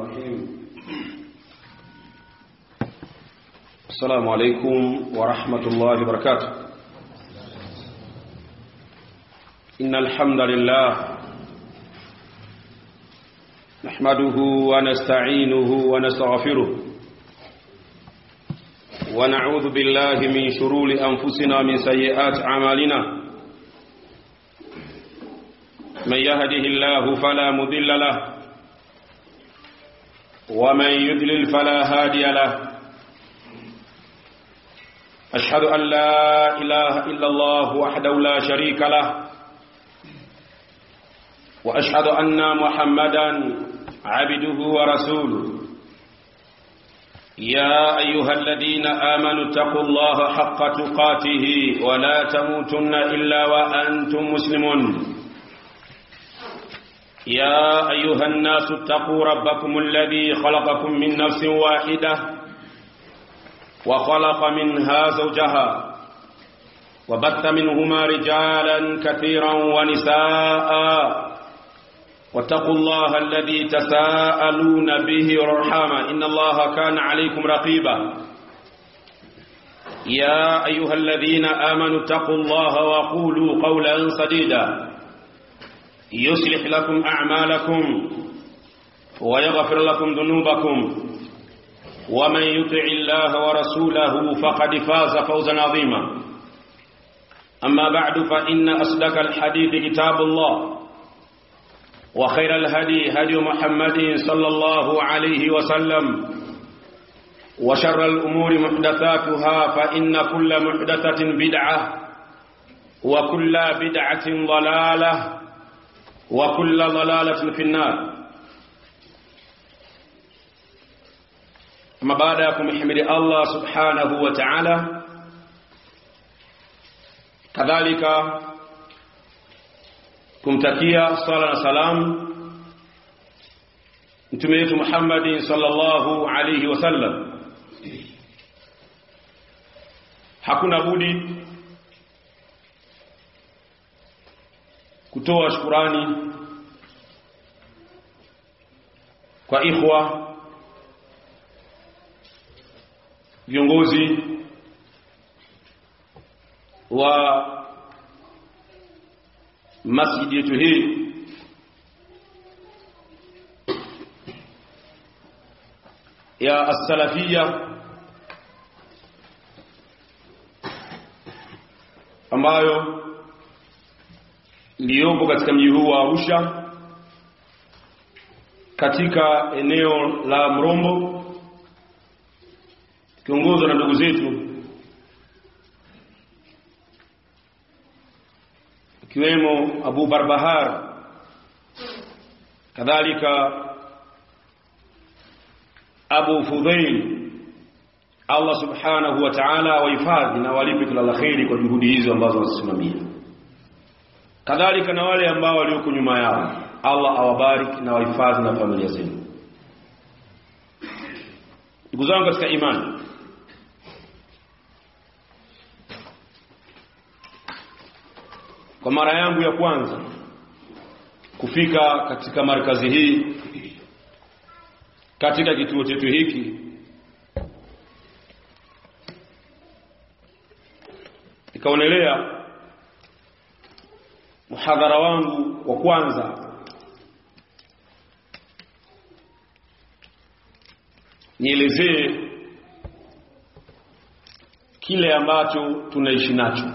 الرحيم. السلام عليكم ورحمة الله وبركاته. إن الحمد لله نحمده ونستعينه ونستغفره ونعوذ بالله من شرور أنفسنا من سيئات أعمالنا. من يهده الله فلا مضل له ومن يضلل فلا هادي له. أشهد أن لا إله إلا الله وحده لا شريك له وأشهد أن محمدا عبده ورسوله. يا أيها الذين آمنوا اتقوا الله حق تقاته ولا تموتن إلا وأنتم مسلمون. يا أيها الناس اتقوا ربكم الذي خلقكم من نفس واحدة وخلق منها زوجها وبث منهما رجالا كثيرا ونساء واتقوا الله الذي تساءلون به والأرحام إن الله كان عليكم رقيبا. يا أيها الذين آمنوا اتقوا الله وقولوا قولا سديدا يصلح لكم أعمالكم ويغفر لكم ذنوبكم ومن يطع الله ورسوله فقد فاز فوزا عظيما. أما بعد فإن أصدق الحديث كتاب الله وخير الهدي هدي محمد صلى الله عليه وسلم وشر الأمور محدثاتها فإن كل محدثة بدعة وكل بدعة ضلالة وكل ضلالة في النار. أما بعدكم احمد الله سبحانه وتعالى كذلك kumtakia sala na salam mtume wetu Muhammad sallallahu alayhi wasallam. Hakuna budi kutoa shukrani kwa ikhwa viongozi wa masjidi yetu hii ya as-salafia ambayo iliyopo katika mji huu wa Arusha katika eneo la Mrombo, kiongozwa na ndugu zetu kiwemo Abu Barbahar, kadhalika Abu Fudhail. Allah subhanahu wa ta'ala wahifadhi na walipe kila la kheri kwa juhudi hizo ambazo wanasimamia, kadhalika na wale ambao walioko nyuma yao. Allah awabariki na wahifadhi na familia zenu. Ndugu zangu katika imani, kwa mara yangu ya kwanza kufika katika markazi hii, katika kituo chetu hiki, nikaonelea muhadhara wangu wa kwanza nielezee kile ambacho tunaishi nacho,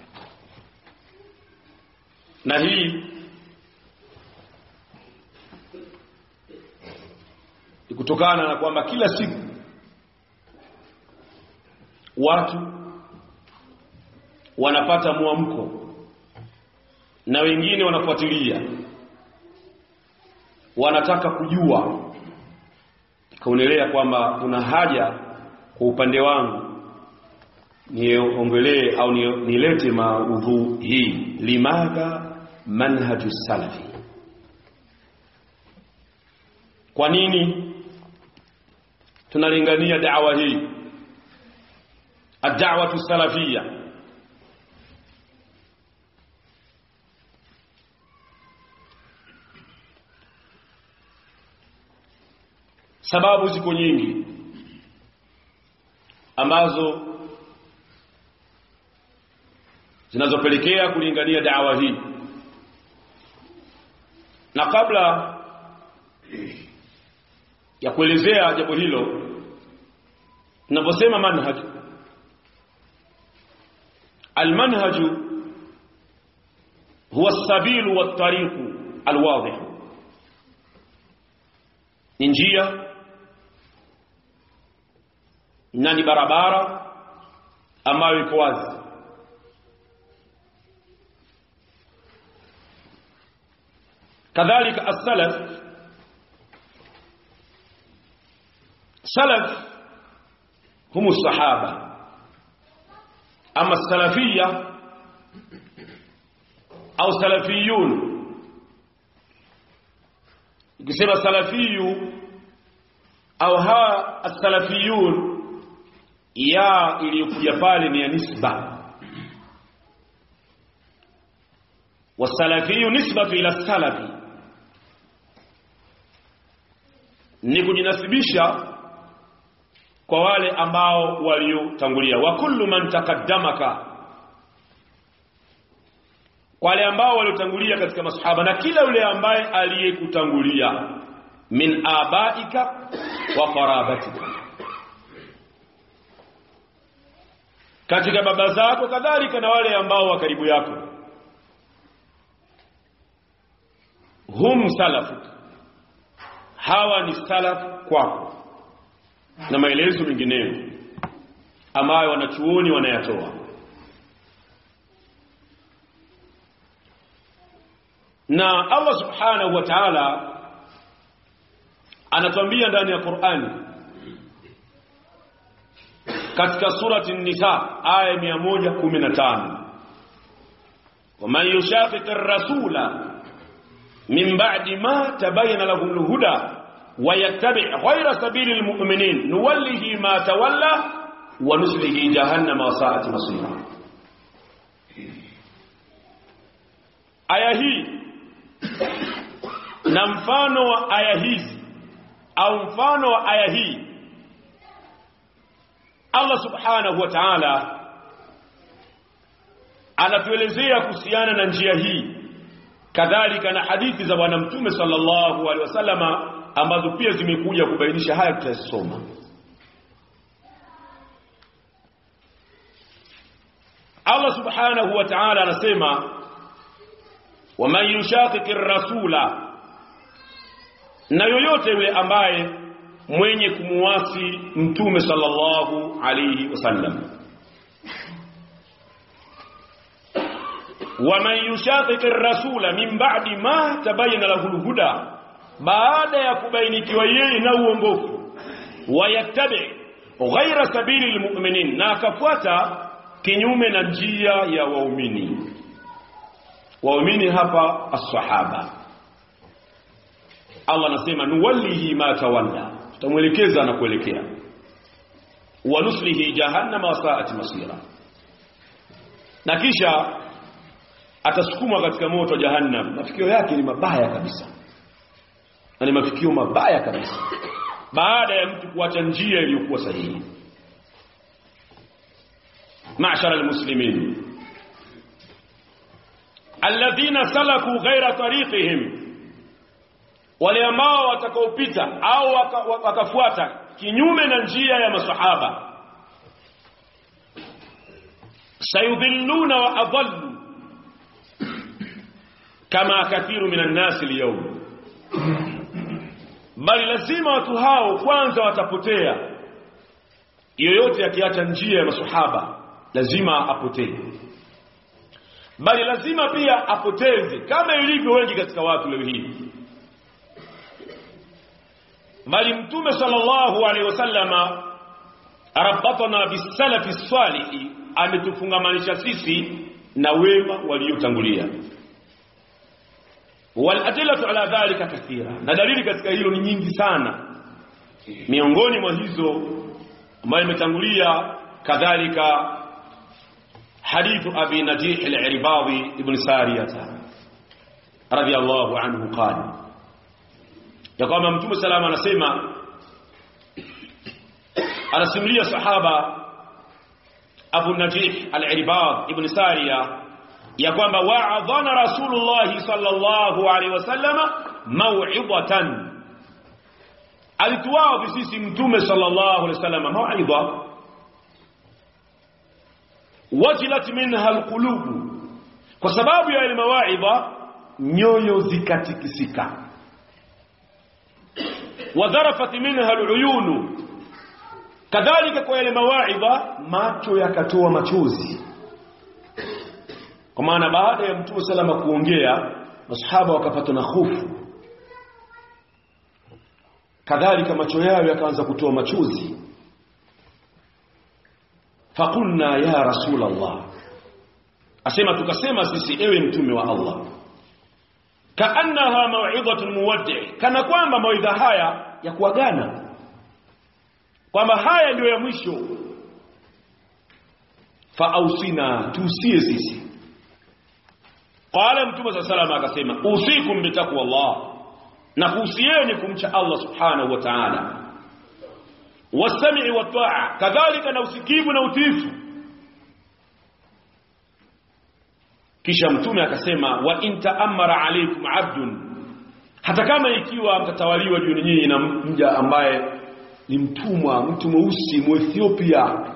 na hii ni kutokana na kwamba kila siku watu wanapata muamko na wengine wanafuatilia, wanataka kujua. Kaonelea kwamba kuna haja kwa upande wangu niongelee au nilete maudhu hii, limadha manhaju salafi. Kwa nini tunalingania da'wa hii, ad-da'watu salafiyya? sababu ziko nyingi ambazo zinazopelekea kulingania da'wa hii. Na kabla ya kuelezea jambo hilo, tunaposema manhaj, almanhaj huwa as-sabil wa at-tariq al-wadih, njia na ni barabara ambayo iko wazi. kadhalika as-salaf, salaf هم الصحابة. أما السلفية أو سلفيون، يقول السلفي أو ها السلفيون يا إليكويا pale ni nisba, والسلفي نسبة إلى السلفي, ni kujinasibisha kwa wale ambao waliotangulia. Wa kullu man taqaddamaka, kwa wale ambao waliotangulia katika masahaba, na kila yule ambaye aliyekutangulia, min abaika wa qarabatika, katika baba zako, kadhalika na wale ambao wa karibu yako. Hum salafuk, hawa ni salaf kwako, na maelezo mengineyo ambayo wanachuoni wanayatoa. Na Allah subhanahu wa ta'ala anatuambia ndani ya Qur'ani katika surati an-Nisa aya 115, وَمَنْ يُشَاقِقِ الرَّسُولَ مِنْ بَعْدِ مَا تَبَيَّنَ لَهُ الْهُدَى ويتبع غير سبيل المؤمنين نوله ما تولى ونسله جهنم وساءت مصيرا. aya hii na mfano wa aya hizi au mfano wa aya hii, Allah subhanahu wa ta'ala anatuelezea kuhusiana na njia hii, kadhalika na hadithi za bwana mtume sallallahu alaihi wasallama ambazo pia zimekuja kubainisha haya tutasoma. Allah subhanahu wa ta'ala anasema, waman yushaqiqi rasula, na yoyote yule ambaye mwenye kumuasi mtume sallallahu alayhi wasallam. Waman yushaqiqi rasula min ba'di ma tabayyana lahu al-huda, baada ya kubainikiwa yeye na uongofu, wayattabi ghaira sabili almu'minin, na akafuata kinyume na njia ya waumini. Waumini hapa as-sahaba. Allah anasema nuwallihi ma tawalla, tutamuelekeza na kuelekea, wa nuslihi jahannam wa sa'at masira, na kisha atasukuma katika moto wa jahannam. Mafikio yake ni mabaya kabisa, na ni mafikio mabaya kabisa baada ya mtu kuacha njia iliyokuwa sahihi. Ma'shara almuslimin alladhina salaku ghaira tariqihim, wale ambao watakaopita au wakafuata kinyume na njia ya masahaba, sayudhilluna wa adallu kama kathiru minan nas al-yawm, bali lazima watu hao kwanza watapotea. Yoyote akiacha njia ya masahaba lazima apotee, bali lazima pia apoteze kama ilivyo wengi katika watu leo hii. Bali mtume sallallahu alaihi wasallama arabatana bisalafi salih, ametufungamanisha sisi na wema waliotangulia. Wal adillatu ala dhalika kathira, na dalili katika hilo ni nyingi sana. Miongoni mwa hizo ambayo imetangulia kadhalika hadithu abi najih al-Irbadi ibn Sariyah radiyallahu anhu qala, ya kwamba mtume salama anasema anasimulia sahaba Abu Najih al-Irbad ibn Sariya ya kwamba wa'adhana Rasulullah sallallahu alaihi wasallama mau'izatan, alituwao sisi mtume sallallahu alaihi wasallama mau'idha wajilat minha alqulub, kwa sababu ya ile mawaidha nyoyo zikatikisika, wadharafat minha aluyun, kadhalika kwa ile mawaidha macho yakatoa machozi. Kwa maana baada ya mtume salama kuongea masahaba wakapata na hofu, kadhalika macho yao yakaanza kutoa machozi. Faqulna ya rasul Allah, asema tukasema sisi ewe mtume wa Allah, kaannaha mau'izatun muwaddi', kana kwamba mawaidha haya ya kuagana, kwamba haya ndio ya mwisho. Faausina, tuusie sisi. Qala mtume sallallahu alayhi wasallam akasema usikum bitaqwa Allah, na kuhusieni kumcha Allah subhanahu wa ta'ala, wasami'i wa ta'a, kadhalika na usikivu na utiifu. Kisha mtume akasema wa in ta'ammara alaykum 'abdun, hata kama ikiwa mtatawaliwa juu nyinyi na mja ambaye ni mtumwa, mtu mweusi Muethiopia,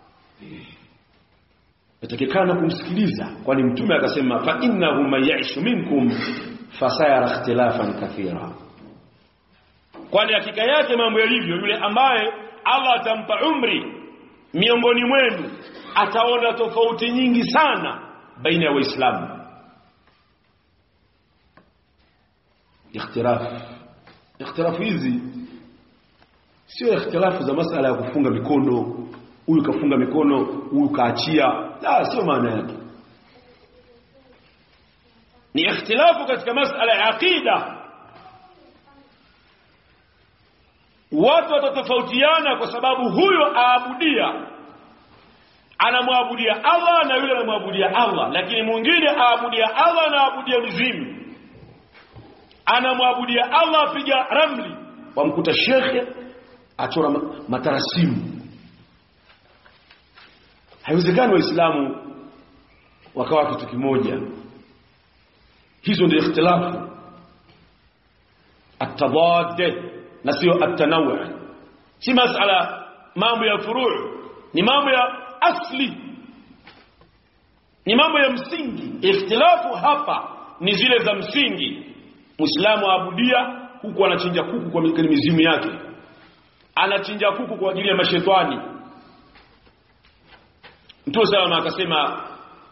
yatakikana kumsikiliza, kwani mtume akasema fa innahu man ya'ishu minkum fasayara ikhtilafan kathira, kwani hakika yake mambo yalivyo, yule ambaye Allah atampa umri miongoni mwenu ataona tofauti nyingi sana baina ya Waislamu. Ikhtilaf hizi sio ikhtilafu za masala ya kufunga mikono, huyu kafunga mikono, huyu kaachia, la, sio maana yake. Ni ikhtilafu katika masala ya aqida. Watu watatofautiana kwa sababu huyo aabudia, anamwabudia Allah na yule anamwabudia Allah, lakini mwingine aabudia Allah na aabudia mizimu. Anamwabudia Allah apiga ramli, wamkuta shekhe achora matarasimu. Haiwezekani Waislamu wakawa kitu kimoja. Hizo ndio ikhtilafu, at-tadad na sio at-tanawu'. Si masala mambo ya furu', ni mambo ya asli, ni mambo ya msingi. Ikhtilafu hapa ni zile za msingi. Muislamu aabudia huku anachinja kuku kwa mizimu yake, anachinja kuku kwa ajili ya mashetani. Mtume sallallahu akasema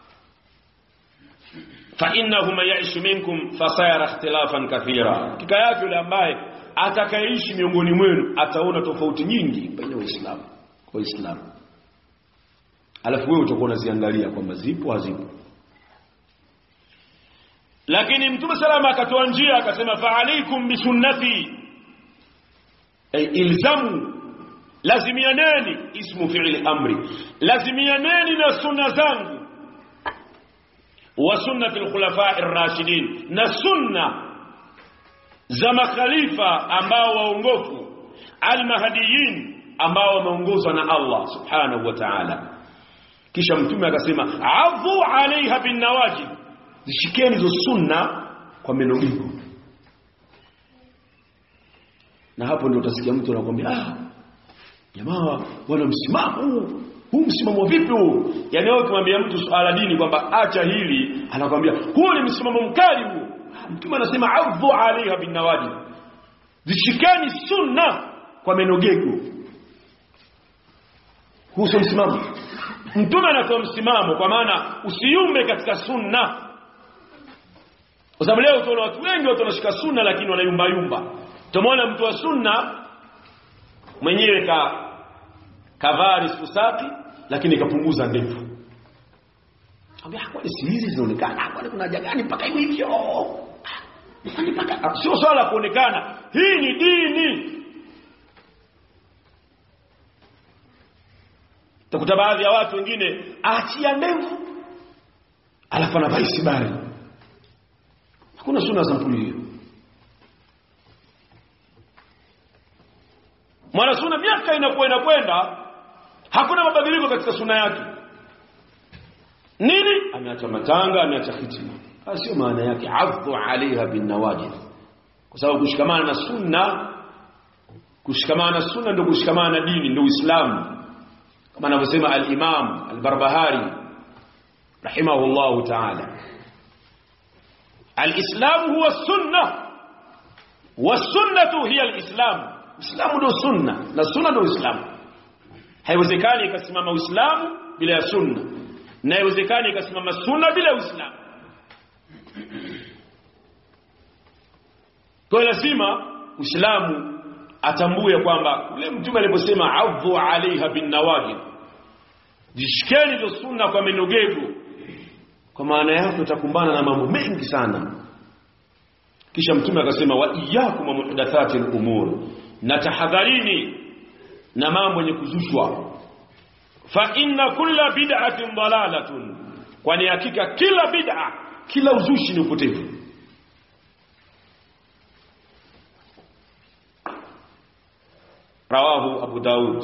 fa innahu man ya'ishu minkum fasayara ikhtilafan kathira, kika yake yule ambaye atakayeishi miongoni mwenu ataona tofauti nyingi baina ya Waislamu kwa Waislamu. Alafu wewe utakuwa unaziangalia kwamba zipo hazipo. Lakini Mtume salama akatoa njia akasema fa alaykum bi sunnati, ay ilzamu, lazimianeni, ismu fi'li amri, lazimianeni na sunna zangu, wa sunnati al-khulafa'i ar-rashidin, na sunna za makhalifa ambao waongofu, al-mahdiyin ambao wameongozwa na Allah subhanahu wa ta'ala. Kisha Mtume akasema adhu alaiha bin nawajib, zishikeni hizo sunna kwa menogigo. Na hapo ndio utasikia mtu anakuambia jamaa wana msimamo huu msimamo vipi huu? Yani wewe ukimwambia mtu swala dini kwamba acha hili, anakuambia huu ni msimamo mkali huu. Mtume anasema adhu alaiha bin nawajib, zishikeni sunna kwa menogego. Huu sio msimamo. Mtume anatoa msimamo kwa maana usiyumbe katika sunna. Kwa sababu leo tunaona watu wengi watu wanashika sunna lakini wanayumba yumba. Tumeona mtu wa sunna mwenyewe kavari susaki lakini kapunguza ndevu. Ambia kwani si hizi zinaonekana? Kwani kuna haja gani mpaka hivyo? Kwani mpaka sio swala kuonekana. Hii ni dini. Takuta baadhi ya watu wengine aachia ndevu alafu anavaa isibari. Hakuna sunna za mpuli hiyo. Mwana sunna miaka inakwenda hakuna mabadiliko katika sunna yake. Nini? Ameacha matanga, ameacha hitima. Sio maana yake adhu alaiha bin nawajid. Kwa sababu kushikamana na sunna ndio kushikamana na dini, ndio Uislamu. Kama anavyosema al-Imam al-Barbahari rahimahullah ta'ala, al-Islam huwa sunnah was-sunnatu hiya al-Islam. Uislamu ndio sunna na sunna ndio Uislamu. Haiwezekani ikasimama Uislamu bila ya sunna, na haiwezekani ikasimama sunna bila Uislamu. Kwa lazima Uislamu atambue kwamba yule mtume aliposema adhu alaiha bin nawajid, jishikeni hizo sunna kwa minogego, kwa maana yake utakumbana na mambo mengi sana. Kisha mtume akasema wa iyyakum muhdathati al-umur, na tahadharini na mambo yenye kuzushwa. Fa inna kulla bid'atin dalalatun, kwani hakika kila bid'a, kila uzushi ni upotevu. رواه أبو داود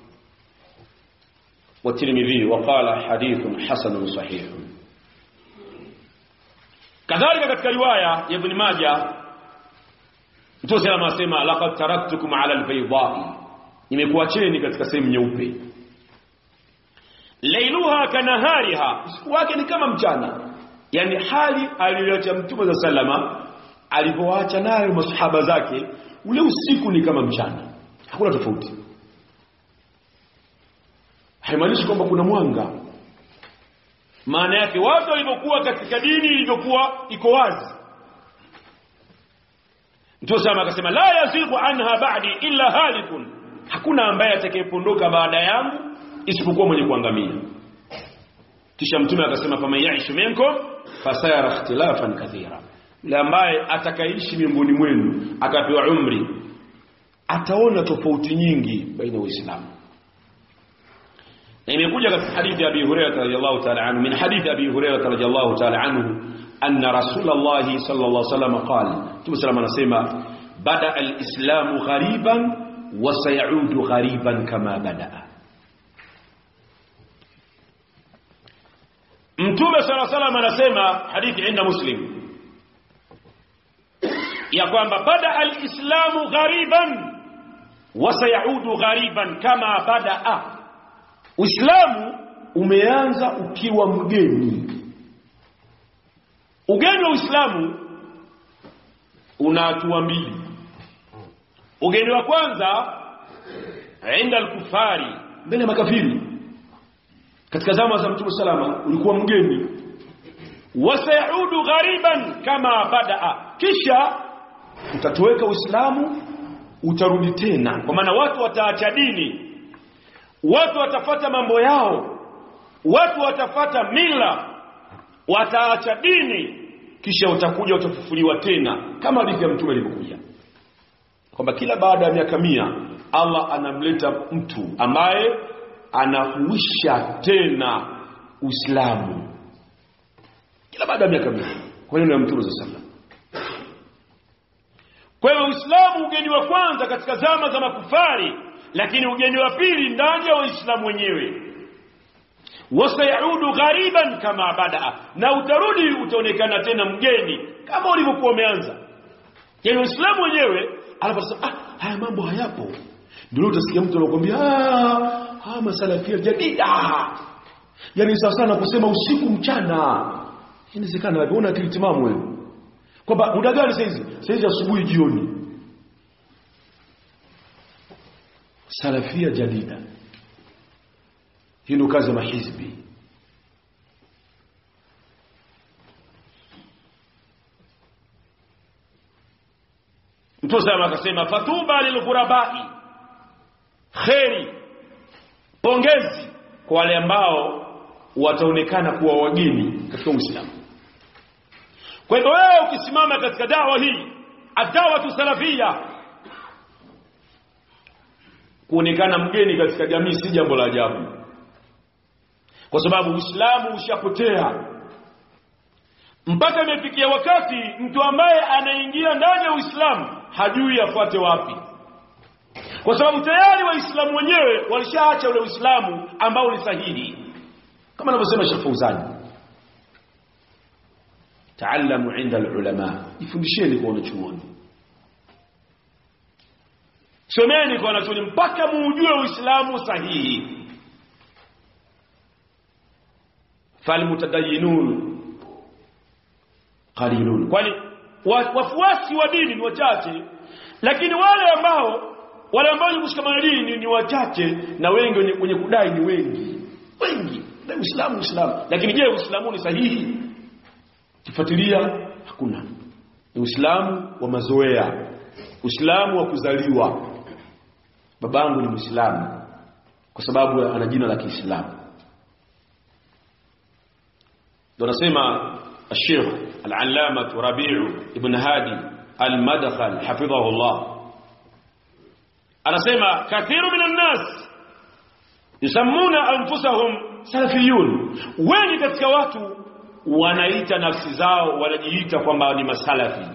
والترمذي وقال حديث حسن صحيح. كذلك katika riwaya ya Ibn Majah Mtume sallallahu alayhi wasallam, laqad taraktukum ala al-bayda'i, nimekuacheni katika sehemu nyeupe, lailuha kanahariha, usiku wake ni kama mchana. Yani hali aliyoacha Mtume sallallahu alipoacha nayo masahaba zake, ule usiku ni kama mchana, hakuna tofauti. Haimaanishi kwamba kuna mwanga. Maana yake watu walivyokuwa katika dini ilivyokuwa iko wazi. Mtume sama akasema la yazighu anha ba'di illa halikun, hakuna ambaye atakayepondoka baada yangu isipokuwa mwenye kuangamia. Kisha Mtume akasema faman yaishu minkum fasayara ikhtilafan kathira, yule ambaye atakaishi miongoni mwenu akapewa umri ataona tofauti nyingi baina Uislamu. Na imekuja katika hadithi ya Abi Hurairah radhiyallahu ta'ala anhu, min hadithi Abi Hurairah radhiyallahu ta'ala anhu anna Rasulullah sallallahu alayhi wasallam qala, Mtume sallallahu anasema bada al-islamu ghariban wa sayaudu ghariban kama badaa. Mtume sallallahu alayhi wasallam anasema, hadithi inda Muslim, ya kwamba bada al-islamu ghariban wa sayaudu ghariban kama badaa. Uislamu umeanza ukiwa mgeni. Ugeni wa Uislamu una hatua mbili. Ugeni wa kwanza inda al-kufari, mbele ya makafiri. Katika zama za Mtume salama ulikuwa mgeni. Wasayaudu ghariban kama badaa, kisha utatoweka Uislamu, utarudi tena. Kwa maana watu wataacha dini, watu watafata mambo yao, watu watafata mila, wataacha dini, kisha utakuja utafufuliwa tena, kama hadithi ya Mtume ilivyokuja kwamba kila baada ya miaka 100 Allah anamleta mtu ambaye anahuisha tena Uislamu, kila baada ya miaka 100, kwa neno ya Mtume sallallahu. Kwa hiyo Uislamu ugeni wa kwanza katika zama za makufari, lakini ugeni wa pili ndani ya Waislamu wenyewe. Wasayaudu ghariban kama badaa, na utarudi utaonekana tena mgeni kama ulivyokuwa umeanza. Yaani Uislamu wenyewe anaposema haya mambo hayapo, ndio utasikia mtu anakuambia masalafia jadida. Yaani sawa sana kusema usiku mchana. Inawezekana unaona akili timamu wewe. Kwamba muda gani saizi asubuhi jioni. Salafia jadida, hii ndio kazi ya mahizbi. Mtume sana akasema fatuba lilghurabai, khairi, pongezi kwa wale ambao wataonekana kuwa wageni katika Uislamu. Kwa hivyo wewe ukisimama katika dawa hii, ad-da'watu salafia, kuonekana mgeni katika jamii si jambo la ajabu, kwa sababu Uislamu ushapotea. Mpaka imefikia wakati mtu ambaye anaingia ndani ya Uislamu hajui afuate wapi. kwa sababu tayari waislamu wenyewe walishaacha ule uislamu ambao ni sahihi, kama anavyosema Sheikh Fauzan, ta'allamu 'inda al-ulama, ifundisheni kwa wanachuoni, someni kwa wanachuoni mpaka muujue uislamu sahihi. Falmutadayyinun qalilun, kwani wafuasi wa dini ni wachache, lakini wale ambao ni kushikamana dini ni wachache, na wengi wenye kudai ni wengi. Na Uislamu, lakini je, Uislamu ni sahihi? Kifuatilia hakuna. Ni Uislamu wa mazoea, Uislamu wa kuzaliwa. Babangu ni Muislamu kwa sababu ana jina la Kiislamu. Ndio nasema Sheikh Al-Allama Rabi'u ibn Hadi Al-Madkhal hafidhahu Allah, anasema kathiru minan nas yusammuna anfusahum salafiyun, wengi katika watu wanaita nafsi zao, wanajiita kwamba ni masalafi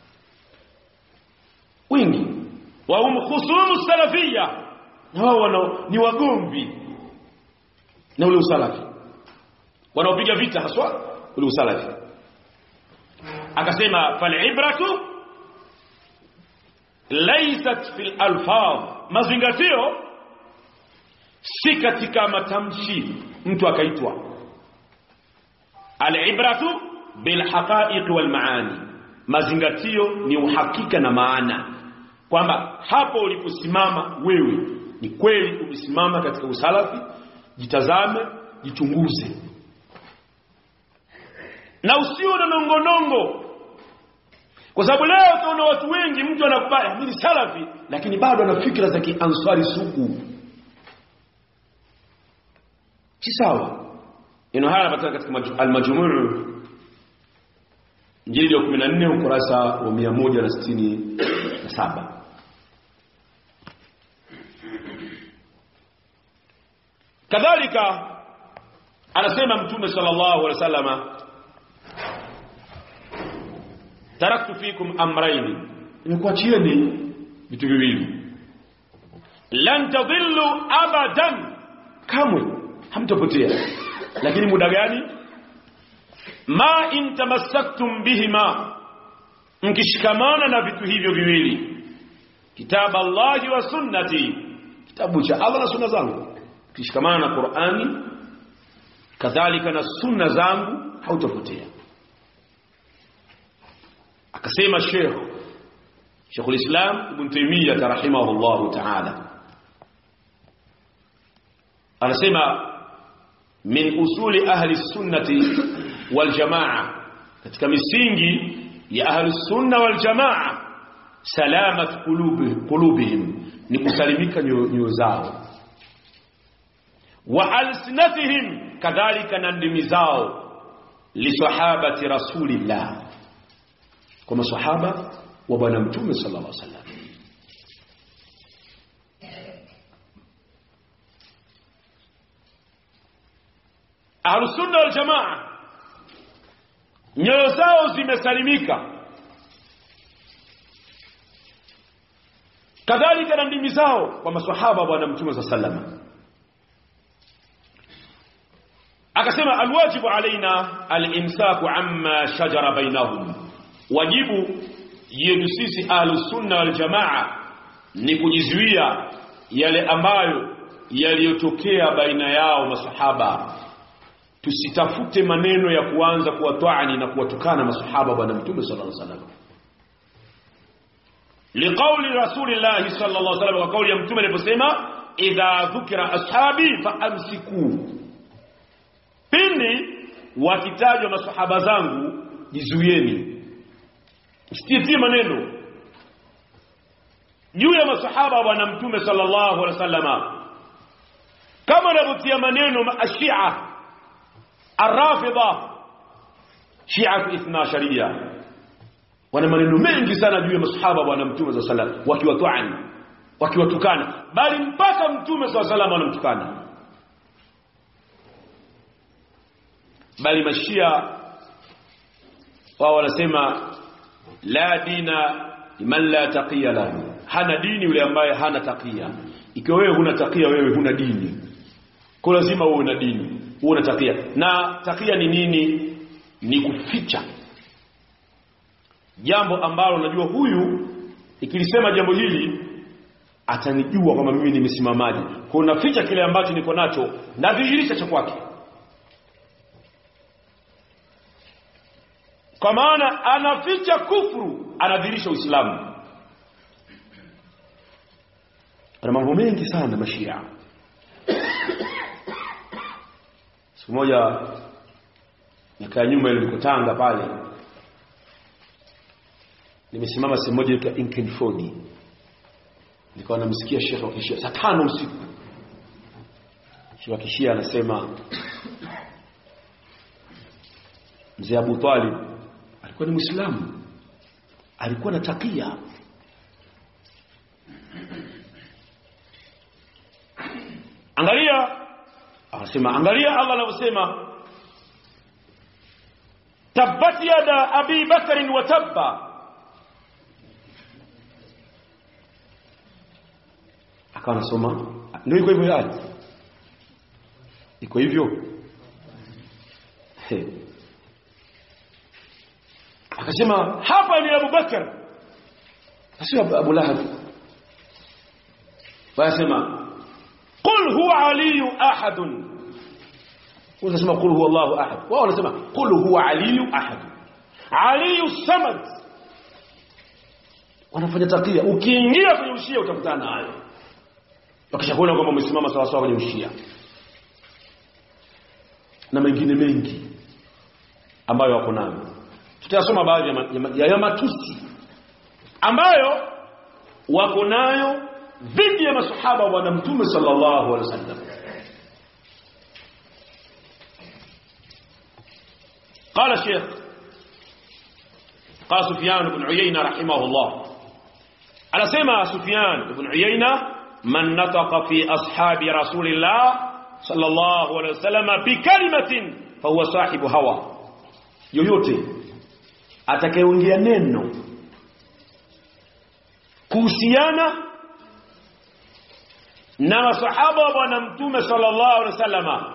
wengi. Wa hum khusumu salafiyya, na wao ni wagomvi na ule usalafi, wanaopiga vita haswa ule usalafi. Akasema fal'ibratu laysat fil alfaz, mazingatio si katika matamshi mtu akaitwa. Al-ibratu bil haqa'iq wal maani, mazingatio ni uhakika na maana, kwamba hapo uliposimama wewe ni kweli umesimama katika usalafi. Jitazame, jichunguze, na usio na nongonongo, kwa sababu leo tunaona watu wengi, mtu anakubali mimi ni salafi lakini bado ana fikra za kiansari sugu. Si sawa. Haya yanapata katika al-Majmu' jildi ya 14 ukurasa wa 167. Kadhalika anasema Mtume sallallahu alaihi wasallam, taraktu fikum amrayn, nimekuachieni vitu viwili, lan tadhillu abadan, kamwe hamtapotea. Lakini muda gani? Ma in tamassaktum bihima, mkishikamana na vitu hivyo viwili, kitabu Allahi wa sunnati, kitabu cha Allah na sunna zangu. Mkishikamana na Qur'ani kadhalika na sunna zangu, hautapotea. Akasema Sheikhul Islam Ibn Taymiyyah rahimahullah ta'ala, anasema min usuli ahli sunnati wal jamaa, katika misingi ya ahli sunna wal jamaa, salamat qulubihim, ni kusalimika nyoyo zao, wa alsinatihim, kadhalika na ndimi zao, li sahabati rasulillah, kwa masahaba wa bwana Mtume sallallahu alaihi wasallam. Ahlus sunna wal jamaa nyoyo zao zimesalimika, kadhalika na ndimi zao kwa maswahaba bwana Mtume sallallahu alaihi wasallam. Akasema alwajibu alaina al-imsaku amma shajara bainahum, wajibu yetu sisi ahlus sunna wal jamaa ni kujizuia yale ambayo yaliyotokea baina yao masahaba. Tusitafute maneno ya kuanza kuwatwani na kuwatukana masahaba bwana Mtume sallallahu alaihi wasallam, liqauli rasulillah sallallahu alaihi wasallam, wa kauli ya Mtume aliposema idha dhukira ashabi faamsiku, pindi wakitajwa masahaba zangu jizuieni, msitie maneno juu ya masahaba bwana Mtume sallallahu alaihi wasallam, kama anavyotia maneno maashia Ar-Rafidha, Shia Ithna Sharia, wana maneno mengi sana juu ya masahaba bwana Mtume sallallahu alaihi wasallam, wakiwatwani, wakiwatukana, bali mpaka Mtume sallallahu alaihi wasallam anamtukana. Bali mashia wao wanasema la dina liman la taqiya lahu, hana dini yule ambaye hana takia. Ikiwa wewe huna takia, wewe huna dini. Kwa lazima uwe na dini, uwe na takia. Na takia ni nini? Ni kuficha jambo ambalo unajua huyu ikilisema jambo hili atanijua kwamba mimi nimesimamaje. Kwa unaficha kile ambacho niko nacho na dhihirisha cha kwake. Kwa maana anaficha kufuru, anadhihirisha Uislamu. Ana mambo mengi sana Mashia. Siku moja nikaa nyuma ile niko Tanga pale. Nimesimama sehemu moja ya Inkenford. Nikawa namsikia Sheikh wa Kishia saa 5 usiku. Sheikh wa Kishia anasema Mzee Abu Talib alikuwa ni Muislamu. Alikuwa na takia. Angalia, anasema angalia Allah anavyosema tabbat yada Abi Bakr wa tabba. Akawa anasoma ndio iko hivyo hali. Iko hivyo. Akasema hapa ni Abu Bakr. Asio Abu Lahab. Wasema qul huwa aliyu ahad. Unasema qul huwa Allahu ahad. Wao wanasema qul huwa aliyu ahad. Aliyu samad. Wanafanya takia. Ukiingia kwenye ushia utakutana nayo. Wakishakuona kwamba umesimama sawa sawa kwenye ushia. Na mengine mengi ambayo wako nayo. Tutayasoma baadhi ya matusi ambayo wako nayo dhidi ya masahaba wa Mtume sallallahu alaihi wasallam. قال الشيخ قال سفيان بن عيينة رحمه الله على سمع سفيان بن عيينة من نطق في أصحاب رسول الله صلى الله عليه وسلم بكلمة فهو صاحب هوى. yoyote atakayeongea neno kuhusiana na masahaba wa Bwana Mtume sallallahu alaihi wasallam,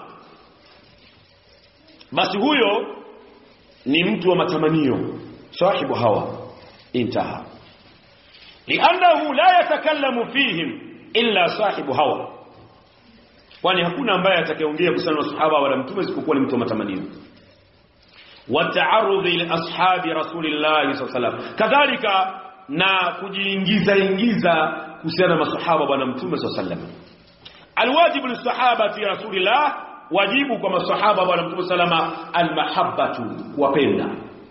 basi huyo ni mtu wa matamanio, sahibu hawa. Intaha. Li'annahu la yatakallamu fihim illa sahibu hawa. Kwani hakuna ambaye atakayeongea kuhusiana na masahaba wa Mtume isipokuwa ni mtu wa matamanio. Wata'arudhi li ashabi rasulillahi sallallahu alaihi wasallam, kadhalika na kujiingiza kuhusiana na masahaba bwana Mtume sallallahu alaihi wasallam. Alwajibu lisahabati rasulillah, wajibu kwa masahaba bwana Mtume sallallahu alaihi wasallam almahabbatu, wapenda.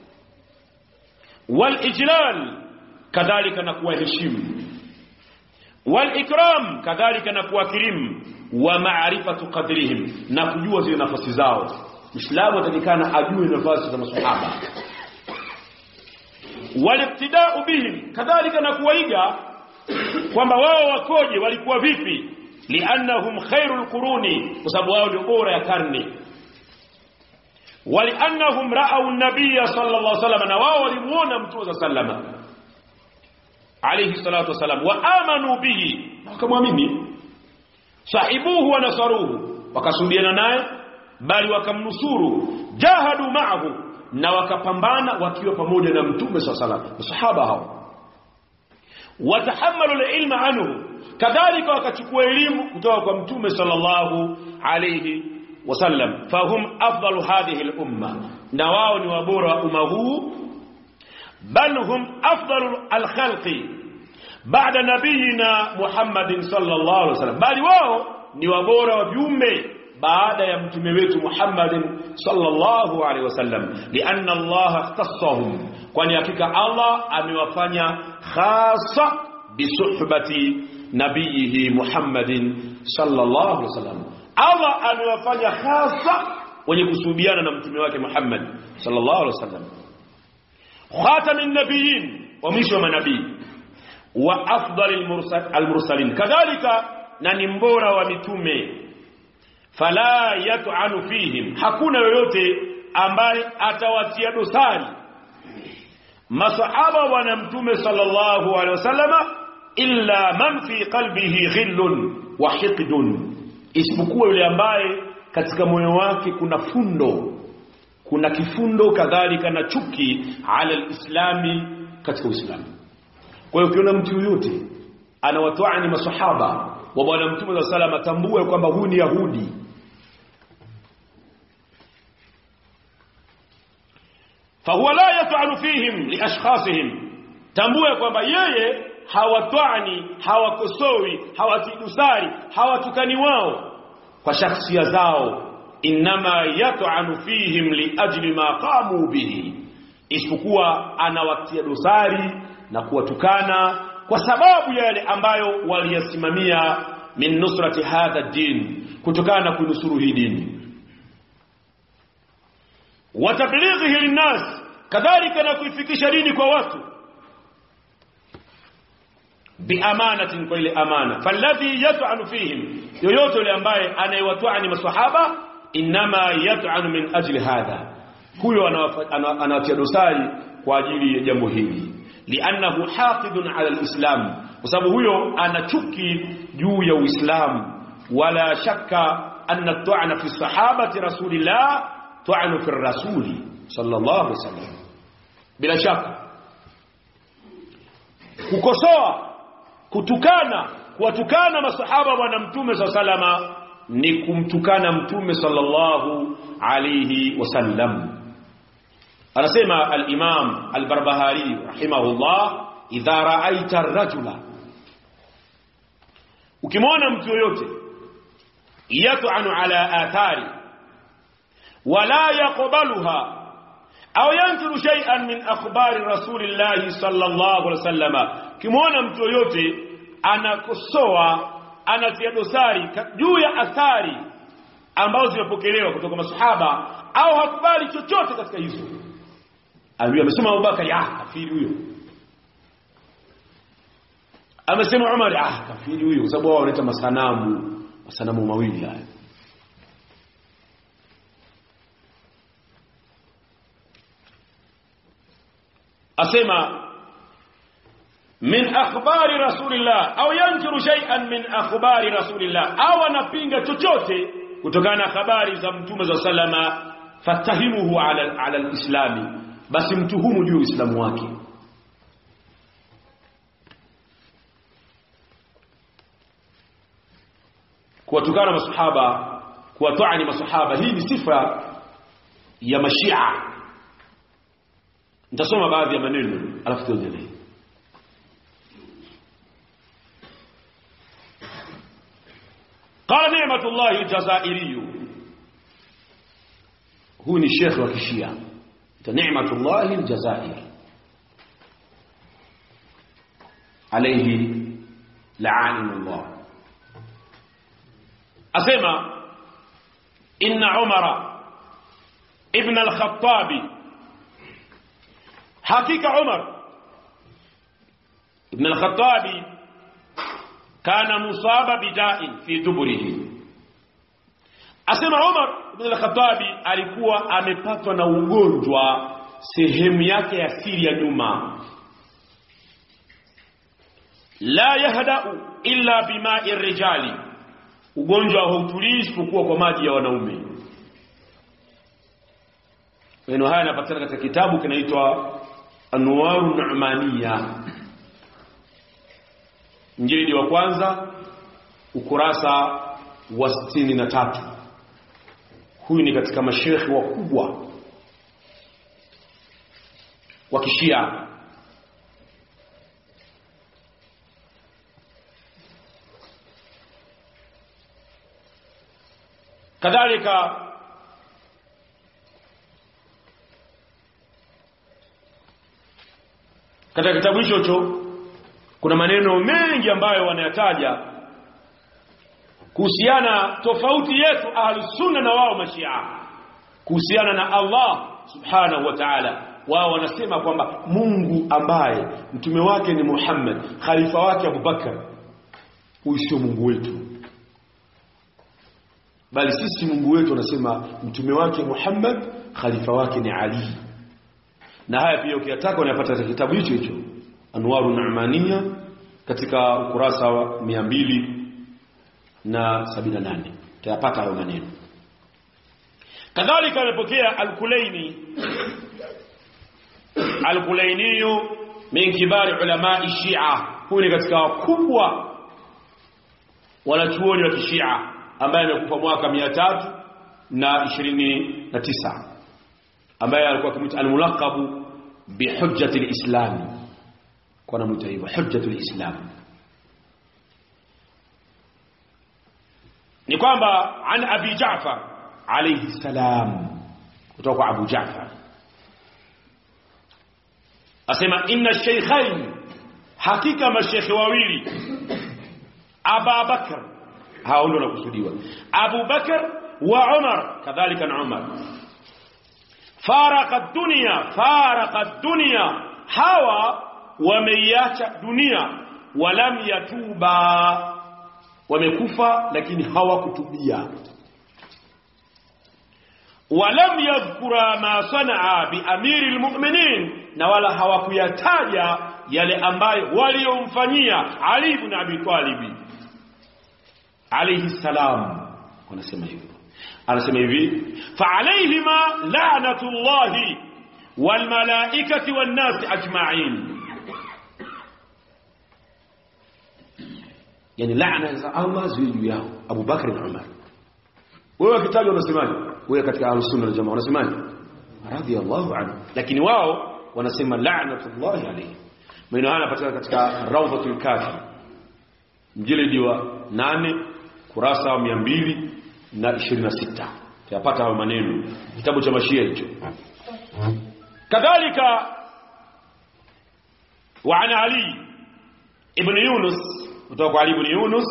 Walijlal, kadhalika na kuwaheshimu. Walikram, kadhalika na kuwakirimu. Wa ma'rifatu qadrihim, na kujua zile nafasi zao. Muislamu atakikana ajue nafasi za masahaba. Waliktidau bihim, kadhalika na kuwaiga kwamba wao wakoje, walikuwa vipi. Liannahum khairul quruni, kwa sababu wao ndio bora ya karne. Waliannahum ra'aw an-nabiy sallallahu alaihi wasallam, na wao walimuona Mtume sallallahu alayhi salatu wasallam. Wa amanu bihi, wakamwamini. Sahibuhu wa nasaruhu, wakasudiana naye bali wakamnusuru. Jahadu ma'ahu, na wakapambana wakiwa pamoja na Mtume sallallahu alayhi wasallam, masahaba hao. Watahammalu al-ilma anhu, kadhalika wakachukua elimu kutoka kwa Mtume sallallahu alayhi wasallam. Fahum afdalu hadhihi al-umma, na wao ni wabora wa umma huu. Bal hum afdalu al-khalqi baada nabiyina Muhammadin sallallahu alayhi wasallam, bali wao ni wabora wa viumbe baada ya mtume wetu Muhammadin sallallahu alaihi wasallam. Lianna Allah ikhtassahum, kwani hakika Allah amewafanya khasa bisuhbati nabiyihi Muhammadin sallallahu alaihi wasallam. Allah amewafanya khasa wenye kusuhubiana na mtume wake Muhammad sallallahu alaihi wasallam. Khatamin nabiyyin, wa mwisho wa manabii. Wa afdalil mursalin, kadhalika na ni mbora wa mitume. Fala yat'anu fihim, hakuna yoyote ambaye atawatia dosari masahaba wa Mtume sallallahu alaihi wasallam illa man fi qalbihi ghillun wa hiqdun, isipokuwa yule ambaye katika moyo wake kuna fundo, kuna kifundo kadhalika na chuki ala alislami, katika Uislamu. Kwa hiyo ukiona mtu yote anawatoani masahaba wa bwana Mtume sallallahu alayhi wasallam, tambue kwamba huyu ni Yahudi. فهو لا يطعن فيهم لاشخاصهم, tambue kwamba yeye hawatwani, hawakosoi, hawatidusari, hawatukani wao kwa shakhsia zao. Inma yat'anu fihim liajli ma qamu bihi, isipokuwa anawatia dosari na kuwatukana kwa sababu yale ambayo waliyasimamia, min nusrati hadha din, kutokana na kunusuru hii dini, wa tablighihi linnas, kadhalika na kuifikisha dini kwa watu, biamanatin, kwa ile amana. Falladhi yat'anu fihim, yoyote yule ambaye anayewatwani maswahaba, inma yat'anu min ajli hadha, huyo anawatia dosari kwa ajili ya jambo hili. Li'annahu haqidun 'ala al-islam, kwa sababu huyo anachuki juu ya Uislamu. Wala shakka anna at-ta'na fi sahabati rasulillah ta'nu fi rasuli sallallahu alaihi wasallam, bila shaka kukosoa, kutukana, kuwatukana masahaba bwana Mtume sallallahu ni kumtukana Mtume sallallahu alayhi wasallam. Anasema al-Imam al-Barbahari rahimahullah, idha ra'aita ar-rajula, ukimwona mtu yoyote yat'anu ala athari wala yaqbaluha au yankiru shay'an min akhbari rasulillah sallallahu alaihi wasallam, kimwona mtu yoyote anakosoa, anatia dosari juu ya athari ambazo zimepokelewa kutoka masahaba, au hakubali chochote katika hizo, amesema Abubakar, kafiri huyo, amesema Umar, kafiri huyo, kwa sababu wao wanaleta masanamu mawili haya. Asema min akhbari rasulillah au yankiru shay'an min akhbari rasulillah, au anapinga chochote kutokana na habari za Mtume za salama, fatahimuhu ala alislami, basi mtuhumu juu Uislamu wake. Kuwatukana masahaba, kuwatwani masahaba, hii ni sifa ya mashia. Nitasoma baadhi ya maneno alafu tuendelee. قال نعمة الله الجزائري, هو ni sheikh wa kishia, نعمة الله الجزائري عليه لعان الله, asema inna Umar ibn al-Khattab, hakika Umar ibn al-Khattab kana musaba bida'in fi duburihi, asema Umar ibn al-Khattab alikuwa amepatwa na ugonjwa sehemu yake ya siri ya nyuma, la yahda'u illa bima'i rijali, ugonjwa hautulii isipokuwa kwa maji ya wanaume. Neno haya yanapatikana katika kitabu kinaitwa Anwarun Nu'maniyya, mjilidi wa kwanza ukurasa wa 63. Huyu ni katika mashekhi wakubwa wa kishia. Kadhalika katika kitabu hicho kuna maneno mengi ambayo wanayataja kuhusiana tofauti yetu ahlus sunna na wao mashia, kuhusiana na Allah subhanahu wa ta'ala. Wao wanasema kwamba Mungu ambaye mtume wake ni Muhammad, khalifa wake Abu Bakar, huyu sio Mungu wetu, bali sisi Mungu wetu anasema mtume wake Muhammad, khalifa wake ni Ali. Na haya pia ukiyataka unayapata katika kitabu hicho Anwarun Nu'maniyya katika ukurasa wa 278 tutayapata hayo maneno. Kadhalika amepokea Al-Kulaini min kibari ulama Shia, huyu ni katika wakubwa wanachuoni wa Kishia ambaye amekufa mwaka 329, ambaye alikuwa akimuita al-mulaqabu bi hujjati al-islam, kwa namuita hivyo hujjatu al-islam. Ni kwamba an Abi Ja'far alayhi salam, kutoka kwa Abu Ja'far asema inna shaykhain, hakika mashekhe wawili, Abu Bakr, hao ndio nakusudiwa, Abu Bakr wa Umar, kadhalika na Umar, farqa dunya, hawa wameiacha dunia, walam yatuba, wamekufa lakini hawakutubia, walam yadhkura ma sanaa bi amiri almu'minin, na wala hawakuyataja yale ambayo waliomfanyia Ali ibn Abi Talib alayhi salam. Wanasema hivyo, anasema hivi, fa alayhima la'natullahi wal malaikati wan nas ajma'in, yani laana za Allah juu yao Abu Bakr na Umar. Wewe kitabu unasemaje? Wewe katika Ahlus-Sunnah wal Jamaa unasemaje? Radiyallahu anhu, lakini wao wanasema la'natullahi alayhi. Maneno haya yanapatikana katika Rawdatul Kafi, mjilidi wa 8 kurasa wa 226. Tutapata hayo maneno, kitabu cha Mashia hicho. Kadhalika wa an Ali ibn Yunus, kutoka Ali ibn Yunus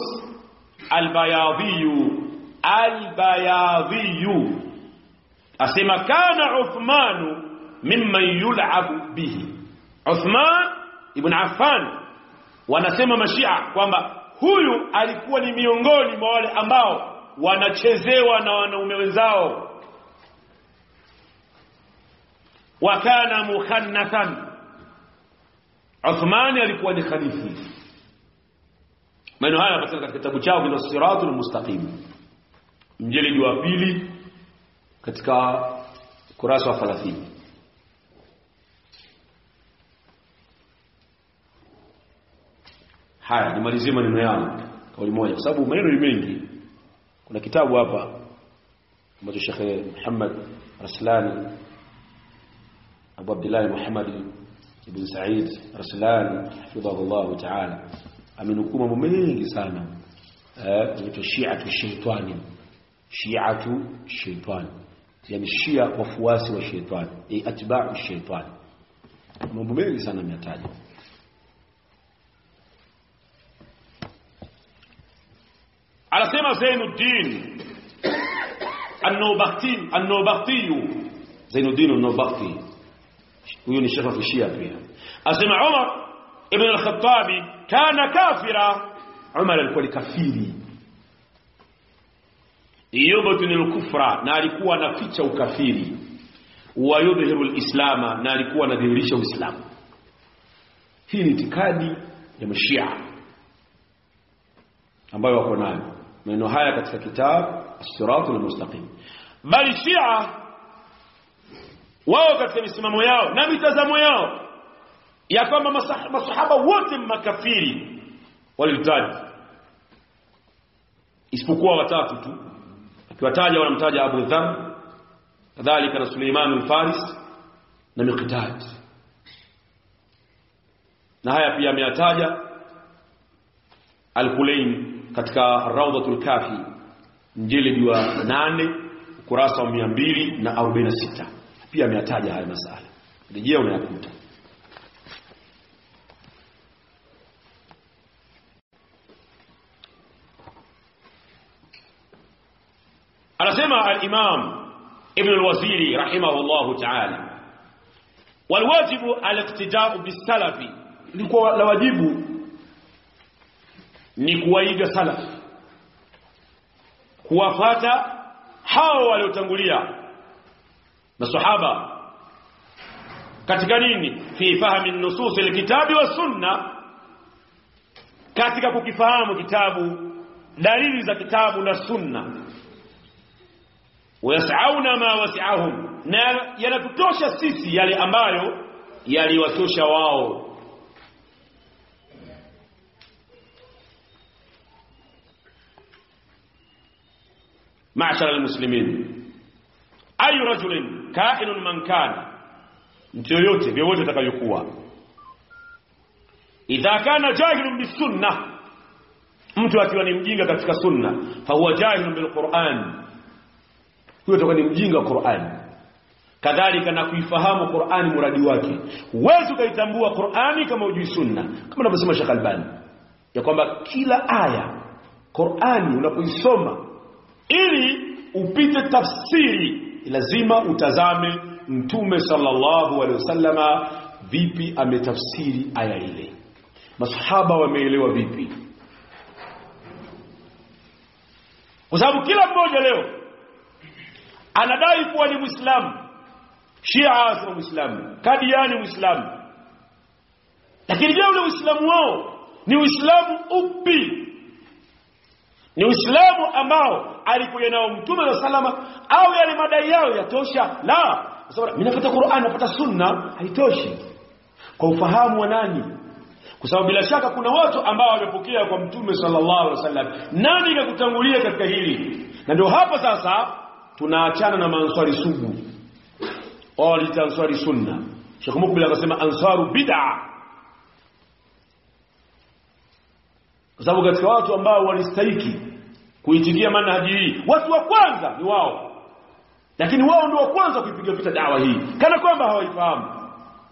al-Bayadhi asema kana Uthman mimman yul'ab bihi. Uthman ibn Affan, wanasema Mashia kwamba huyu alikuwa ni miongoni mwa wale ambao wanachezewa na wanaume wenzao. Wa kana mukhannathan, Uthman alikuwa ni khalifi. Maneno haya yanapatikana katika kitabu chao kile Siratul Mustaqim, mjilidi wa 2 katika kurasa wa 30. Haya, nimalizie maneno yangu kauli moja, kwa sababu maneno ni mengi. Kuna kitabu hapa ambacho Sheikh Muhammad Raslani, Abu Abdullah Muhammad ibn Said Raslani hafidhahullah ta'ala, amenukuu mambo mengi sana inaitwa Shi'atu Shaytan, yani Shia wafuasi wa Shaytan, atba'u Shaytan. Mambo mengi sana ametaja. Anasema Zainuddin an-Nubakti, Zainuddin an-Nubakti, huyo ni shekhi wa Shia pia. Asema Umar ibn al-Khattab kana kafira, Umar alikuwa kafiri, yubtinu al-kufra, na alikuwa anaficha ukafiri, wa yudhihiru al-islama, na alikuwa anadhihirisha Uislamu. Hii ni itikadi ya Mashia ambayo wako nayo. Maneno haya katika kitabu As-Siratul Mustaqim. Bali Shia wao katika misimamo yao na mitazamo yao ya kwamba masahaba wote makafiri walitaja, isipokuwa watatu tu. Akiwataja wanamtaja Abu Dharr, kadhalika na Suleiman al-Faris na Miqdad. Na haya pia ameyataja Al-Kulaini katika Rawdatul Kafi, mjilidi wa 8 ukurasa wa 246, pia ameyataja haya masala. Rejea unayakuta. Anasema al-Imam Ibn al-Waziri rahimahullah ta'ala, walwajibu al-iqtida'u bis-salafi, ilikuwa la wajibu ni kuwaiga salaf, kuwafuata hao waliotangulia masahaba katika nini? Fi fahmi an-nusus al-kitabi wa sunna, katika kukifahamu kitabu, dalili za kitabu na sunna. Wayasauna ma wasi'ahum, na yanatutosha sisi yale ambayo yaliwatosha wao. Ma'ashara almuslimin, ayu rajulin kainun man kana, mtu yoyote vyovyote atakavyokuwa, idha kana jahilun bisunna, mtu akiwa ni mjinga katika sunna, fa huwa jahilun bilquran, huyo atakuwa ni mjinga wa Qur'an. Kadhalika na kuifahamu Qur'ani muradi wake. Huwezi kuitambua Qur'ani kama hujui sunna, kama anavyosema Sheikh Albani ya kwamba kila aya Qur'ani unapoisoma ili upite tafsiri lazima utazame Mtume sallallahu alaihi wasallama vipi ametafsiri aya ile, masahaba wameelewa vipi. Kwa sababu kila mmoja leo anadai kuwa ni Muislamu, Shia ni Muislamu, Kadiani Muislamu, lakini je, ule Uislamu wao ni Uislamu upi? Ni Uislamu ambao alikuja nao Mtume salama, au yale madai yao yatosha? La, kwa sababu mimi napata Qur'an, napata sunna, haitoshi. Kwa ufahamu wa nani? Kwa sababu bila shaka kuna watu ambao wamepokea kwa Mtume sallallahu alaihi wasallam. Nani kakutangulia katika hili? Na ndio hapo sasa tunaachana na maanswari sugu, wale answari sunna. Sheikh Mukbil akasema ansaru bid'a, kwa sababu katika watu ambao walistahiki kuitikia manhaji hii, watu wa kwanza ni wao, lakini wao ndio wa kwanza kuipiga vita dawa hii kana kwamba hawaifahamu.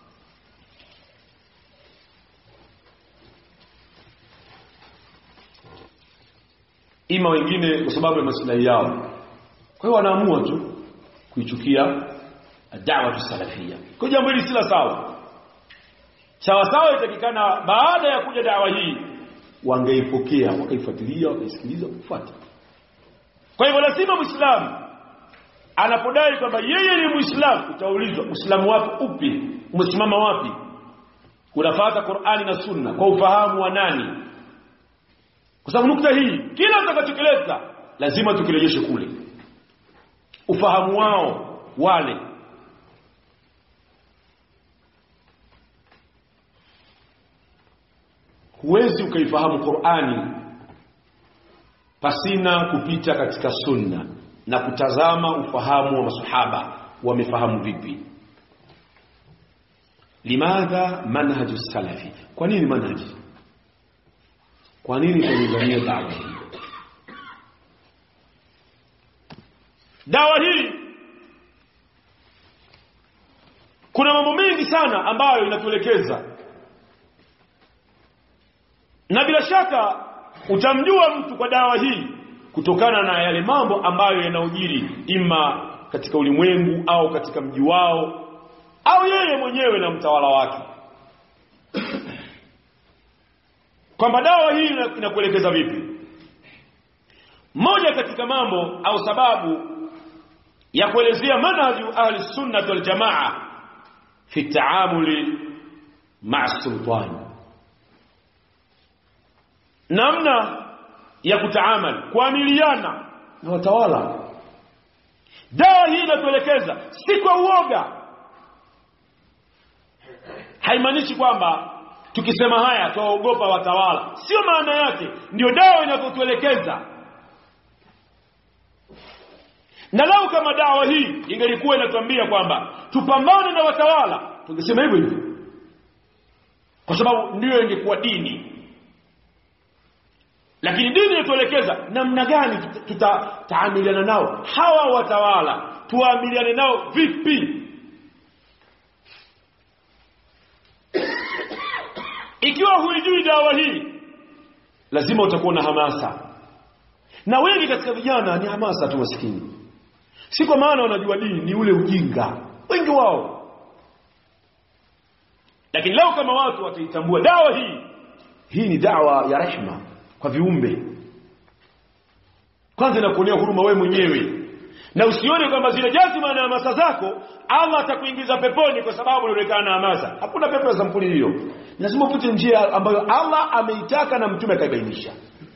Ima wengine kwa sababu ya maslahi yao, kwa hiyo wanaamua tu kuichukia da'wa salafia. Kwa jambo hili si sawa. Sawa itakikana baada ya kuja dawa hii wangeipokea, wakaifuatilia, wakaisikiliza, kufuata. Kwa hivyo lazima Muislamu anapodai kwamba yeye ni Muislamu, utaulizwa Uislamu wako upi? Umesimama wapi? Unafuata Qur'ani na Sunna kwa ufahamu wa nani? Kwa sababu nukta hii kila tutakachokeleza lazima tukirejeshe kule ufahamu wao wale. Huwezi ukaifahamu Qur'ani pasina kupita katika sunna na kutazama ufahamu wa masahaba wamefahamu vipi. Limadha manhaju salafi? Kwa nini manhaji? Kwa nini tunalingania dawa hii? Dawa hii kuna mambo mengi sana ambayo inatuelekeza, na bila shaka utamjua mtu kwa dawa hii kutokana na yale mambo ambayo yanaojiri ima katika ulimwengu au katika mji wao au yeye mwenyewe na mtawala wake, kwamba dawa hii inakuelekeza vipi. Moja katika mambo au sababu ya kuelezea manhaju ahli sunnah wal jamaa fi taamuli ma'a sultan, namna ya kutaamali, kuamiliana na watawala. Dawa hii inatuelekeza si kwa uoga. Haimaanishi kwamba tukisema haya tuogopa watawala, sio maana yake. Ndio dawa inayotuelekeza. Na lau kama dawa hii ingelikuwa inatuambia kwamba tupambane na watawala, tungesema hivyo hivyo, kwa sababu ndio ingekuwa dini. Lakini dini inatuelekeza namna gani tutaamiliana nao hawa watawala, tuamiliane nao vipi. Ikiwa huijui dawa hii, lazima utakuwa na hamasa. Na wengi katika vijana ni hamasa tu, maskini. Si kwa maana wanajua dini, ni ule ujinga wengi wao. Lakini leo kama watu wataitambua dawa hii ni dawa ya rehema kwa viumbe, kwanza inakuonea huruma wewe mwenyewe, na usione kwamba zile jazima na hamasa zako Allah atakuingiza peponi kwa sababu unaonekana na hamasa. Hakuna pepo ya sampuli hiyo. lazima upite njia ambayo Allah ameitaka na mtume akaibainisha.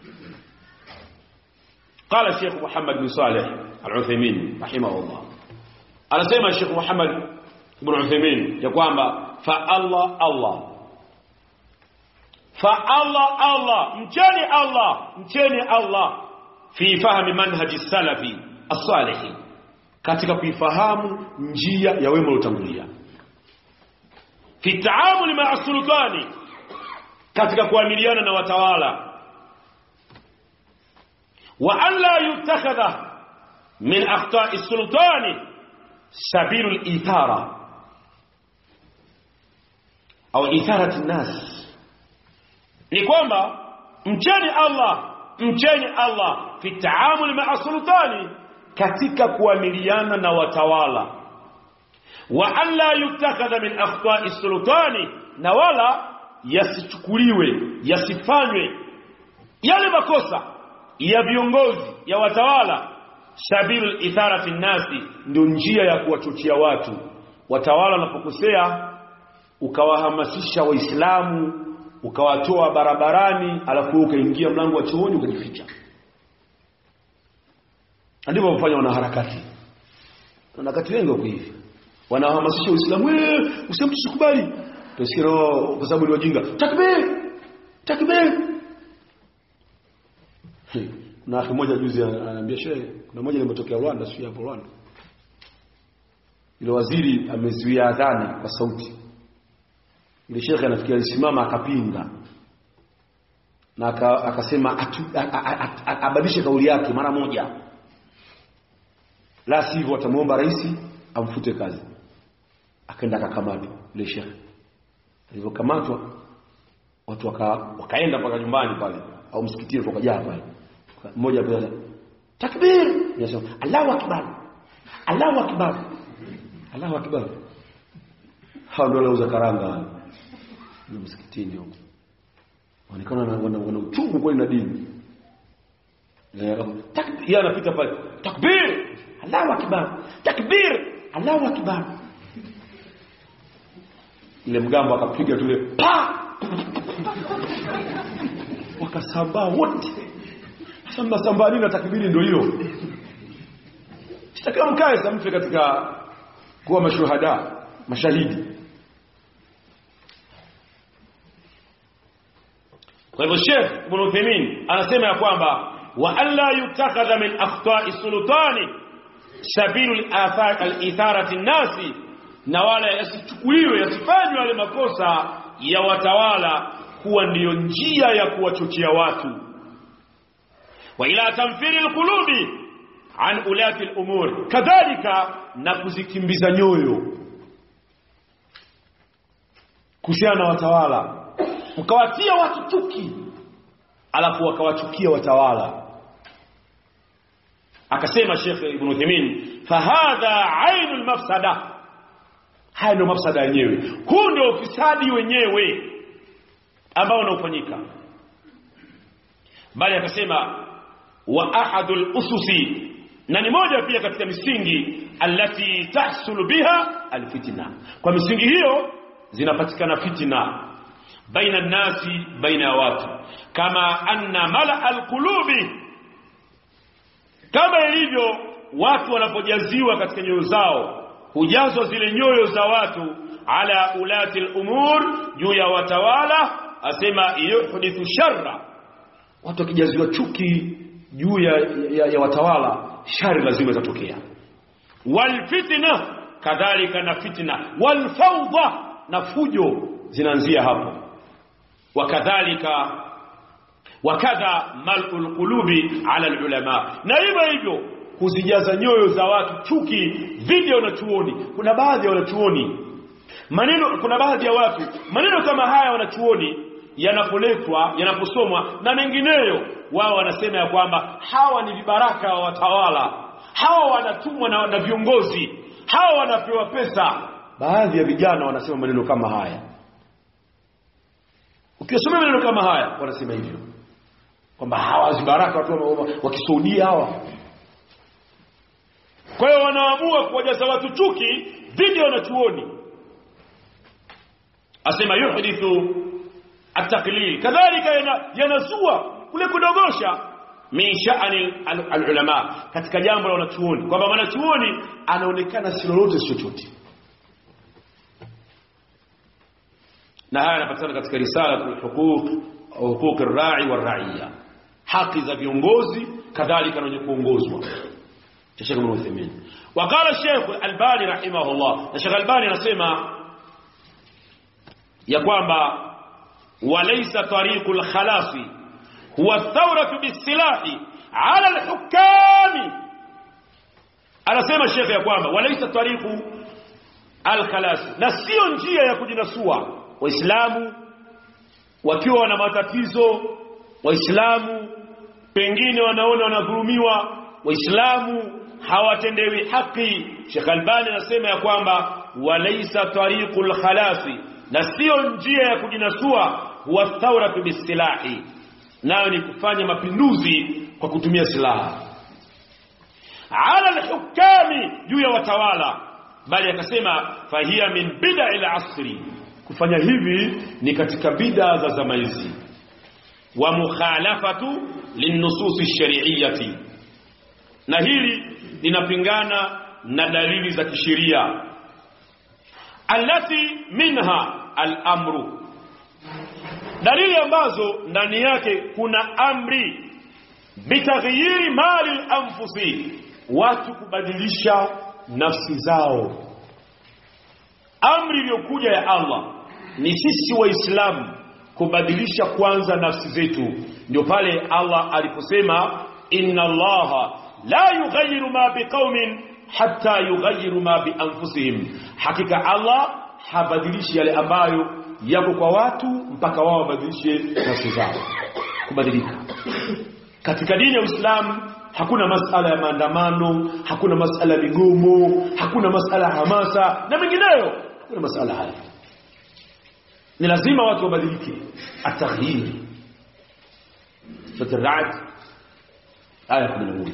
قال الشيخ محمد بن صالح العثيمين رحمه الله anasema Sheikh Muhammad ibn Uthaymeen ya kwamba fa Allah mcheni Allah fi fahmi manhaji salafi as-salih, katika kuifahamu njia ya wema waliotangulia, fi taamuli ma'a sultani, katika kuamiliana na watawala, wa an la yutakhadha min akhta'i sultani sabilu al-ithara au itharati an-nas. Ni kwamba mcheni Allah fi taamuli ma'a sultani, katika kuamiliana na watawala, wa an la yutakhadha min akhta'i sultani, na wala yasichukuliwe yasifanywe yale makosa ya viongozi ya watawala, sabilul itharati nasi, ndio njia ya kuwachochea watu. Watawala wanapokosea ukawahamasisha waislamu, ukawatoa barabarani, alafu ukaingia mlango wa chooni ukajificha. Ndivyo wafanya wanaharakati. Wanaharakati wengi wako hivi, wanahamasisha uislamu, usimtukubali tusikiro kwa sababu ni wajinga. Takbir. Na akhi mmoja juzi ananiambia, shehe, kuna mmoja nimetokea Rwanda, sio hapo Rwanda, ile waziri amezuia adhana kwa sauti. Ile shekhe anafikia alisimama akapinga na akasema abadilishe kauli yake mara moja, la sivyo atamuomba rais amfute kazi. Akaenda akakamatwa ile shekhe. Alipokamatwa watu wakaenda mpaka nyumbani pale au msikitini, wakajaa pale. Mmoja pale takbir, yasema Allahu akbar, Allahu akbar, Allahu akbar. Hao ndio wauza karanga ni msikitini huko, wanaonekana wana uchungu kweli na dini. Takbir, anapita pale, takbir, Allahu akbar, takbir, Allahu akbar. Ile mgambo akapiga tule pa, wakasambaa wote. Samba nini na takbiri ndio hiyo. Sitakiwa mkae sasa mtu katika kuwa mashuhada, mashahidi. Kwa hivyo Sheikh Ibn Uthaymeen anasema ya kwamba wa alla yutakhadha min akhta'i sultani sabilul al-itharati an-nasi, na wala yasichukuliwe yasifanywe wale makosa ya watawala kuwa ndiyo njia ya kuwachochea watu, wa ila tamfiri alqulubi an ulati al'umur, kadhalika na kuzikimbiza nyoyo kuhusiana na watawala, mkawatia watu chuki alafu wakawachukia watawala. Akasema Sheikh Ibn Uthaymeen, fahadha ainul mafsada, haya ndio mafsada yenyewe, huu ndio ufisadi wenyewe ambao unaofanyika. Bali akasema wa ahadul ususi, na ni moja pia katika misingi allati tahsulu biha alfitna, kwa misingi hiyo zinapatikana fitna baina nasi, baina watu, kama anna mala alqulubi, kama ilivyo watu wanapojaziwa katika nyoyo zao, hujazwa zile nyoyo za watu ala ulati al-umur, juu ya watawala. Asema yuhdithu sharra, watu wakijaziwa chuki juu ya watawala, shari lazima itatokea. Wal fitna, kadhalika na fitna. Wal fawda, na fujo zinaanzia hapo. Wakadhalika wakadha mal'ul qulubi ala al-ulama, na hivyo kuzijaza nyoyo za watu chuki dhidi ya wanachuoni. Kuna baadhi ya wanachuoni maneno, kuna baadhi ya watu maneno kama haya wanachuoni yanapoletwa, yanaposomwa na mengineyo, wao wanasema ya kwamba hawa ni vibaraka wa watawala, hawa wanatumwa na viongozi, hawa wanapewa pesa. Baadhi ya vijana wanasema maneno kama haya. Ukisoma maneno kama haya wanasema hivyo kwamba hawa vibaraka watu wa Kisaudia hawa. Kwa hiyo wanaamua kuwajaza watu chuki dhidi ya wanachuoni. asema yuhdithu at-taqlil, kadhalika yanazua kule kudogosha min sha'ani al-ulama, katika jambo la wanachuoni, kwamba wanachuoni anaonekana si lolote si chochote. Na haya yanapatikana katika risala al-huquq ar-ra'i war-ra'iyya, haki za viongozi kadhalika na wenye kuongozwa, cha Sheikh Ibn Uthaymeen. Waqala Sheikh Al-Albani rahimahullah, na Sheikh Al-Albani anasema ya kwamba walaysa tariqul khalasi huwa thawratu bis-silahi ala al-hukami. Anasema Sheikh ya kwamba walaysa tariqu al-khalasi, na sio njia ya kujinasua Waislamu wakiwa wana matatizo, Waislamu pengine wanaona wanadhulumiwa, Waislamu hawatendewi haki. Sheikh Albani anasema ya kwamba walaysa tariqul khalasi, na sio njia ya kujinasua huwa thawratu bis-silahi, nayo ni kufanya mapinduzi kwa kutumia silaha, ala al-hukami, juu ya watawala, bali akasema fahiya min bid'il asri, kufanya hivi ni katika bid'a za zama hizi, wa mukhalafatu linnusus ash-shari'iyyati, na hili linapingana na dalili za kisheria, allati minha al-amru, dalili ambazo ndani yake kuna amri bitaghyiri mali al-anfusi, watu kubadilisha nafsi zao. Amri iliyokuja ya Allah ni sisi Waislamu kubadilisha kwanza nafsi zetu. Ndio pale Allah aliposema inna Allaha la yughayyiru ma biqaumin hatta yughayyiru ma bi anfusihim, hakika Allah habadilishi yale ambayo yako kwa watu mpaka wao wabadilishe nafsi zao. Kubadilika katika dini ya Uislamu hakuna masala ya maandamano, hakuna masala ya migomo, hakuna masala ya hamasa na mengineyo, hakuna masala haya. Ni lazima watu wabadilike, at-taghyir. Sura Ar-Ra'd aya 11.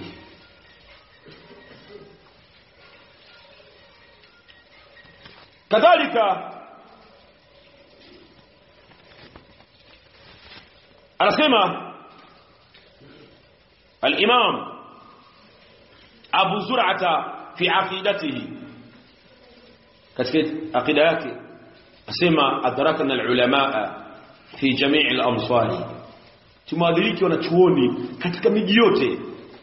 kadhalika anasema al-Imam Abu Zur'ata fi aqidatihi, katika aqida yake asema adrakna al-ulama fi jami' al-amsari, tumeadhiriki wanachuoni katika miji yote,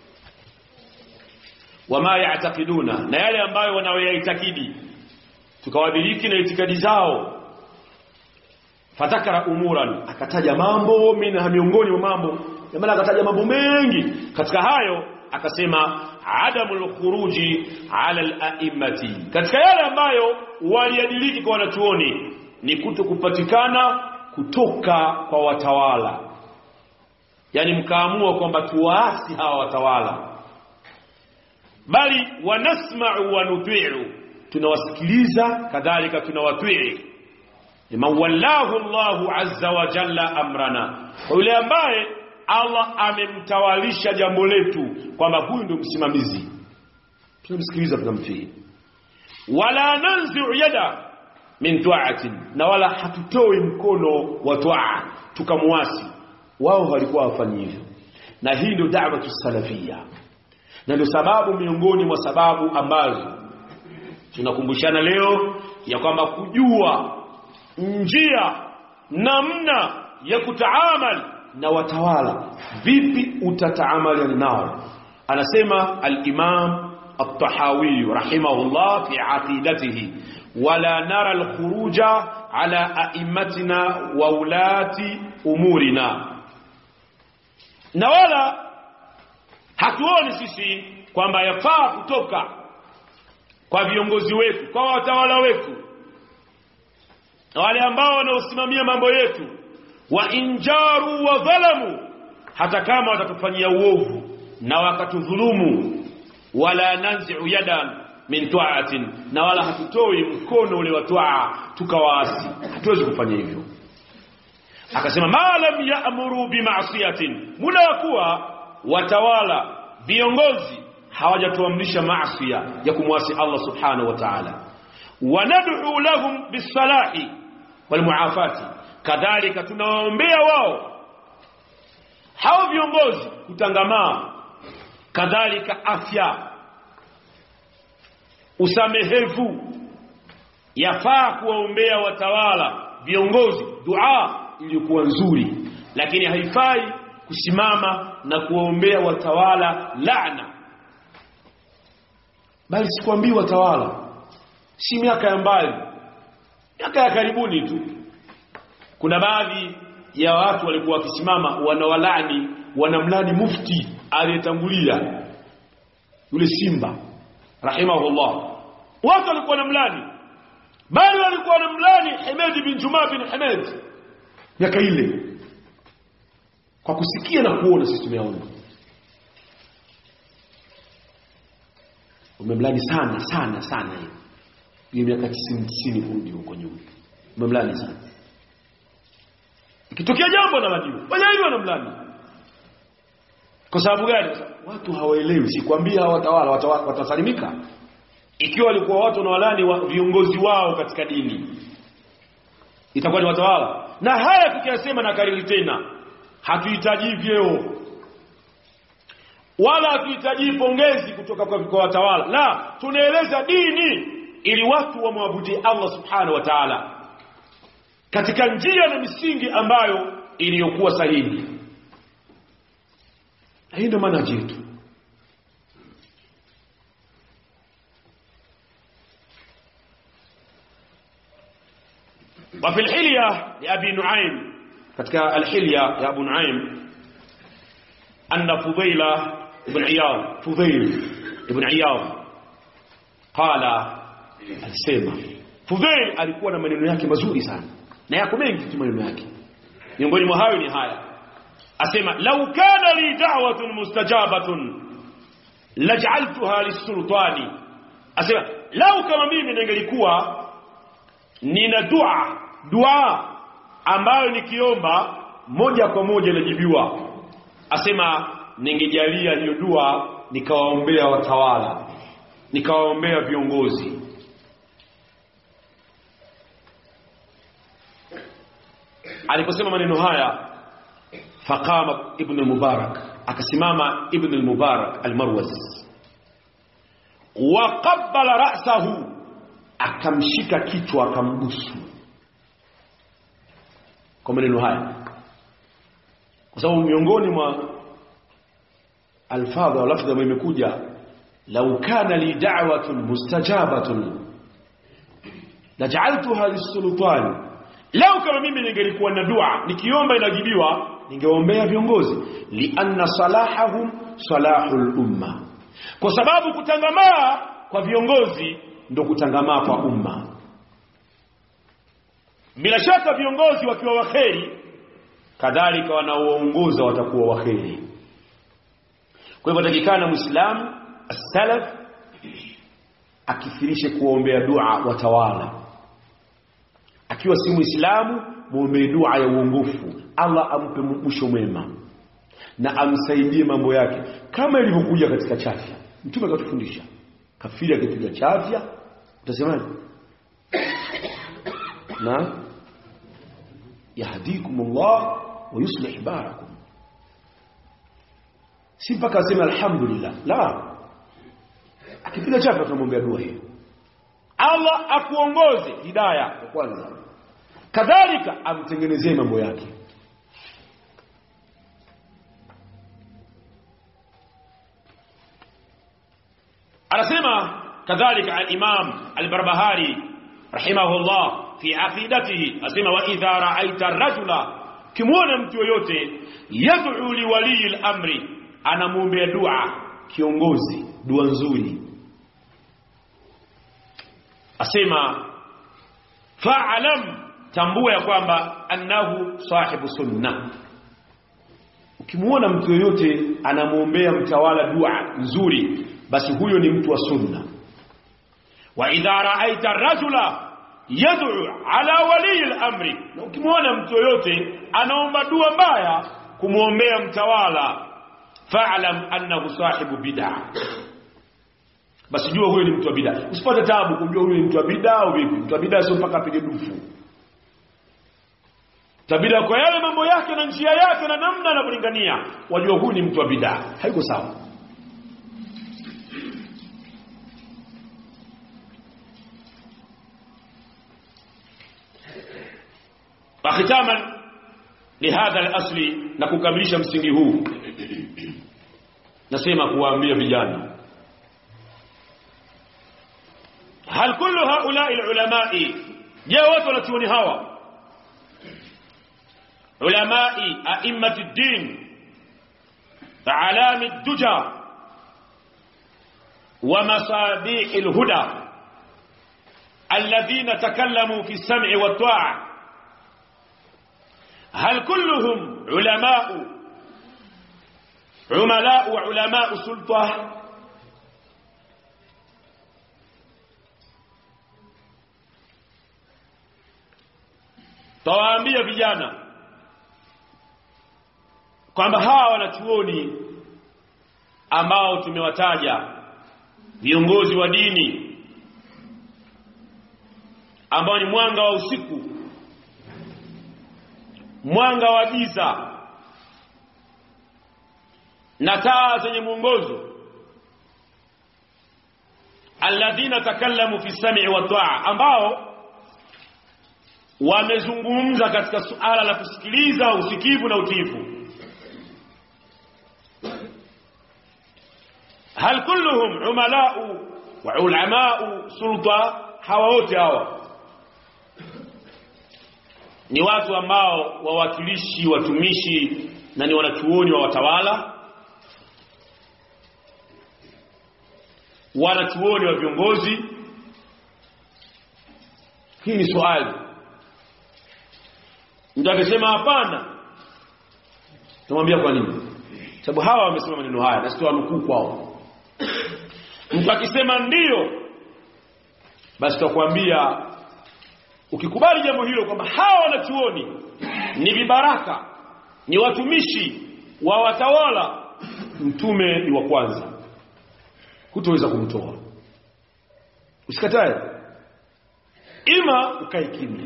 wama ya'taqiduna, na yale ambayo wanayoyaitakidi tukawadhiriki na itikadi zao. Fatakara umuran, akataja mambo minha, miongoni mwa mambo maana akataja mambo mengi. Katika hayo akasema adamul khuruji ala al-a'immati, katika yale ambayo waliadiliki kwa wanachuoni ni kutokupatikana kutoka kwa watawala, yani mkaamua kwamba tuwaasi hawa watawala, bali wanasma'u wa nuti'u, tunawasikiliza kadhalika tunawatii. Liman wallahu Allahu azza wa jalla amrana, kwa yule ambaye Allah amemtawalisha jambo letu kwamba huyu ndio msimamizi, tunamsikiliza tunamtii. Wala nanzi'u yada min ta'atin, na wala hatutoi mkono wa ta'a tukamwasi. Wao walikuwa wafanyi hivyo, na hii ndio da'watu salafia, na ndio sababu miongoni mwa sababu ambazo tunakumbushana leo ya kwamba kujua njia namna ya kutaamal na watawala, vipi utataamali nao. Anasema al-Imam at-Tahawi rahimahullah fi aqidatihi, wala nara al-khuruja ala a'immatina wa ulati umurina, na wala hatuoni sisi kwamba yafaa kutoka kwa viongozi wetu, kwa watawala wetu, wale ambao wanaosimamia mambo yetu, wa injaru wa dhalamu, hata kama watatufanyia uovu na wakatudhulumu. Wala nanzi'u yadan min ta'atin, na wala hatutoi mkono ule wa ta'a tukawaasi, hatuwezi kufanya hivyo. Akasema ma lam ya'muru bi ma'siyatin, muda kuwa watawala viongozi hawajatuamrisha maasi ya kumwasi Allah subhanahu wa ta'ala. Wa nad'u lahum bis-salahi, wal muafati, kadhalika tunawaombea wao hao viongozi kutangamaa, kadhalika afya, usamehevu. Yafaa kuwaombea watawala viongozi dua iliyokuwa nzuri, lakini haifai kusimama na kuwaombea watawala laana. Bali sikwambii watawala, si miaka ya mbali, miaka ya karibuni tu, kuna baadhi ya watu walikuwa wakisimama wanawalani, wanamlani mufti aliyetangulia yule Simba rahimahullah. Watu walikuwa wanamlani, bali walikuwa wanamlani Ahmed bin Juma bin Ahmed miaka ile, kwa kusikia na kuona. Sisi tumeona umemlani sana sana sana hiyo miaka 90 kurudi huko nyuma, umemlani sana. Ikitokea jambo na majibu fanya hivyo, wanamlani. Kwa sababu gani? Watu hawaelewi. Sikwambia watawala watasalimika ikiwa walikuwa watu wanawalani wa viongozi wao katika dini, itakuwa ni watawala. Na haya tukiyasema na kariri tena, hatuhitaji vyeo wala hatuhitaji pongezi kutoka kwa watawala. La, tunaeleza dini ili watu wamwabudu Allah subhanahu wa ta'ala katika njia na misingi ambayo iliyokuwa sahihi. Hii ndio maana yetu. وفي الحلية لأبي نعيم، katika الحلية يا أبو نعيم، أن فضيل ابن عياض قال السيما. Fudhail alikuwa na maneno yake mazuri sana, na yako mengi tu maneno yake. Miongoni mwa hayo ni haya, asema law kana li da'watun mustajabatun laj'altuha lis-sultani. Asema lau kama mimi ningelikuwa nina dua ambayo nikiomba moja kwa moja inajibiwa, asema ningejalia hiyo dua nikawaombea watawala, nikawaombea viongozi. Aliposema maneno haya, faqama ibn al-Mubarak, akasimama ibn al-Mubarak al-Marwazi, wa qabbala ra'sahu, akamshika kichwa akambusu kwa maneno haya. Kwa sababu miongoni mwa alfadha lafdha imekuja law kana li da'watun mustajabatun laj'altuha lis-sultan. Lau kama mimi ningelikuwa na dua nikiomba inajibiwa, ningeombea viongozi. Lianna salahahum salahul umma, kwa sababu kutangamaa kwa viongozi ndo kutangamaa kwa umma. Bila shaka viongozi wakiwa waheri, kadhalika wanaoongoza watakuwa waheri. Kwa hivyo takikana Muislamu as-salaf akithirishe kuombea dua watawala. Akiwa si Muislamu, muombe dua ya uongofu, Allah ampe mwisho mwema na amsaidie mambo yake, kama ilivyokuja katika chafya. Mtume akatufundisha, kafiri akipiga chafya utasemaje? Na yahdikumullah wa yuslih barakum. Si mpaka aseme alhamdulillah, la, akipiga chafya tunamwombea dua hiyo, Allah akuongoze hidayah kwa kwanza, kadhalika amtengenezee mambo yake. Anasema kadhalika al-Imam al-Barbahari rahimahullah fi aqidatihi, asema wa idha ra'aita ar-rajula, kimuona mtu yoyote yad'u li wali al-amri, anamuombea dua kiongozi, dua nzuri, asema fa'alam, tambua ya kwamba annahu sahibu sunna. Ukimuona mtu yoyote anamuombea mtawala dua nzuri, basi huyo ni mtu wa sunna. Wa idha ra'aita ar-rajula yad'u ala wali al-amri, na ukimuona mtu yoyote anaomba dua mbaya kumuombea mtawala, fa'alam annahu sahibu bid'ah, basi jua huyo ni mtu wa bid'ah. Usipate taabu kujua huyo ni mtu wa bid'ah au vipi. Mtu wa bid'ah sio mpaka apige dufu. tabida kwa yale mambo yake na njia yake na namna anavyolingania, wajua huyu ni mtu wa bid'a, haiko sawa. Akhitaman lihadha al-asli, na kukamilisha msingi huu, nasema kuwaambia vijana, hal kullu haula'i al-ulama'i, je watu wanatuoni hawa ulama'i a'immati ad-din a'lami ad-duja wa masabi' al-huda alladhina takallamu fi as-sam'i wat-ta'a, هل كلهم عملاء وعلماء سلطة؟ tawaambia vijana kwamba hawa wanachuoni ambao tumewataja, viongozi wa dini ambao ni mwanga wa usiku, mwanga wa giza na taa zenye mwongozo, alladhina takallamu fi sam'i wa ta'a, ambao wamezungumza katika suala la kusikiliza, usikivu na utiifu. hal kulluhum umala'u wa ulama'u sulta, hawa wote hawa ni watu ambao wawakilishi, watumishi na ni wanachuoni wa watawala, wanachuoni wa viongozi? Hii ni swali. Mtu akisema hapana, tumwambia kwa nini? Sababu hawa wamesema maneno haya na sio nukuu kwao. Mtu akisema ndio, basi tutakwambia ukikubali jambo hilo kwamba hawa wanachuoni ni vibaraka, ni watumishi wa watawala, mtume ni wa kwanza, hutoweza kumtoa. Usikatae, ima ukae kimya.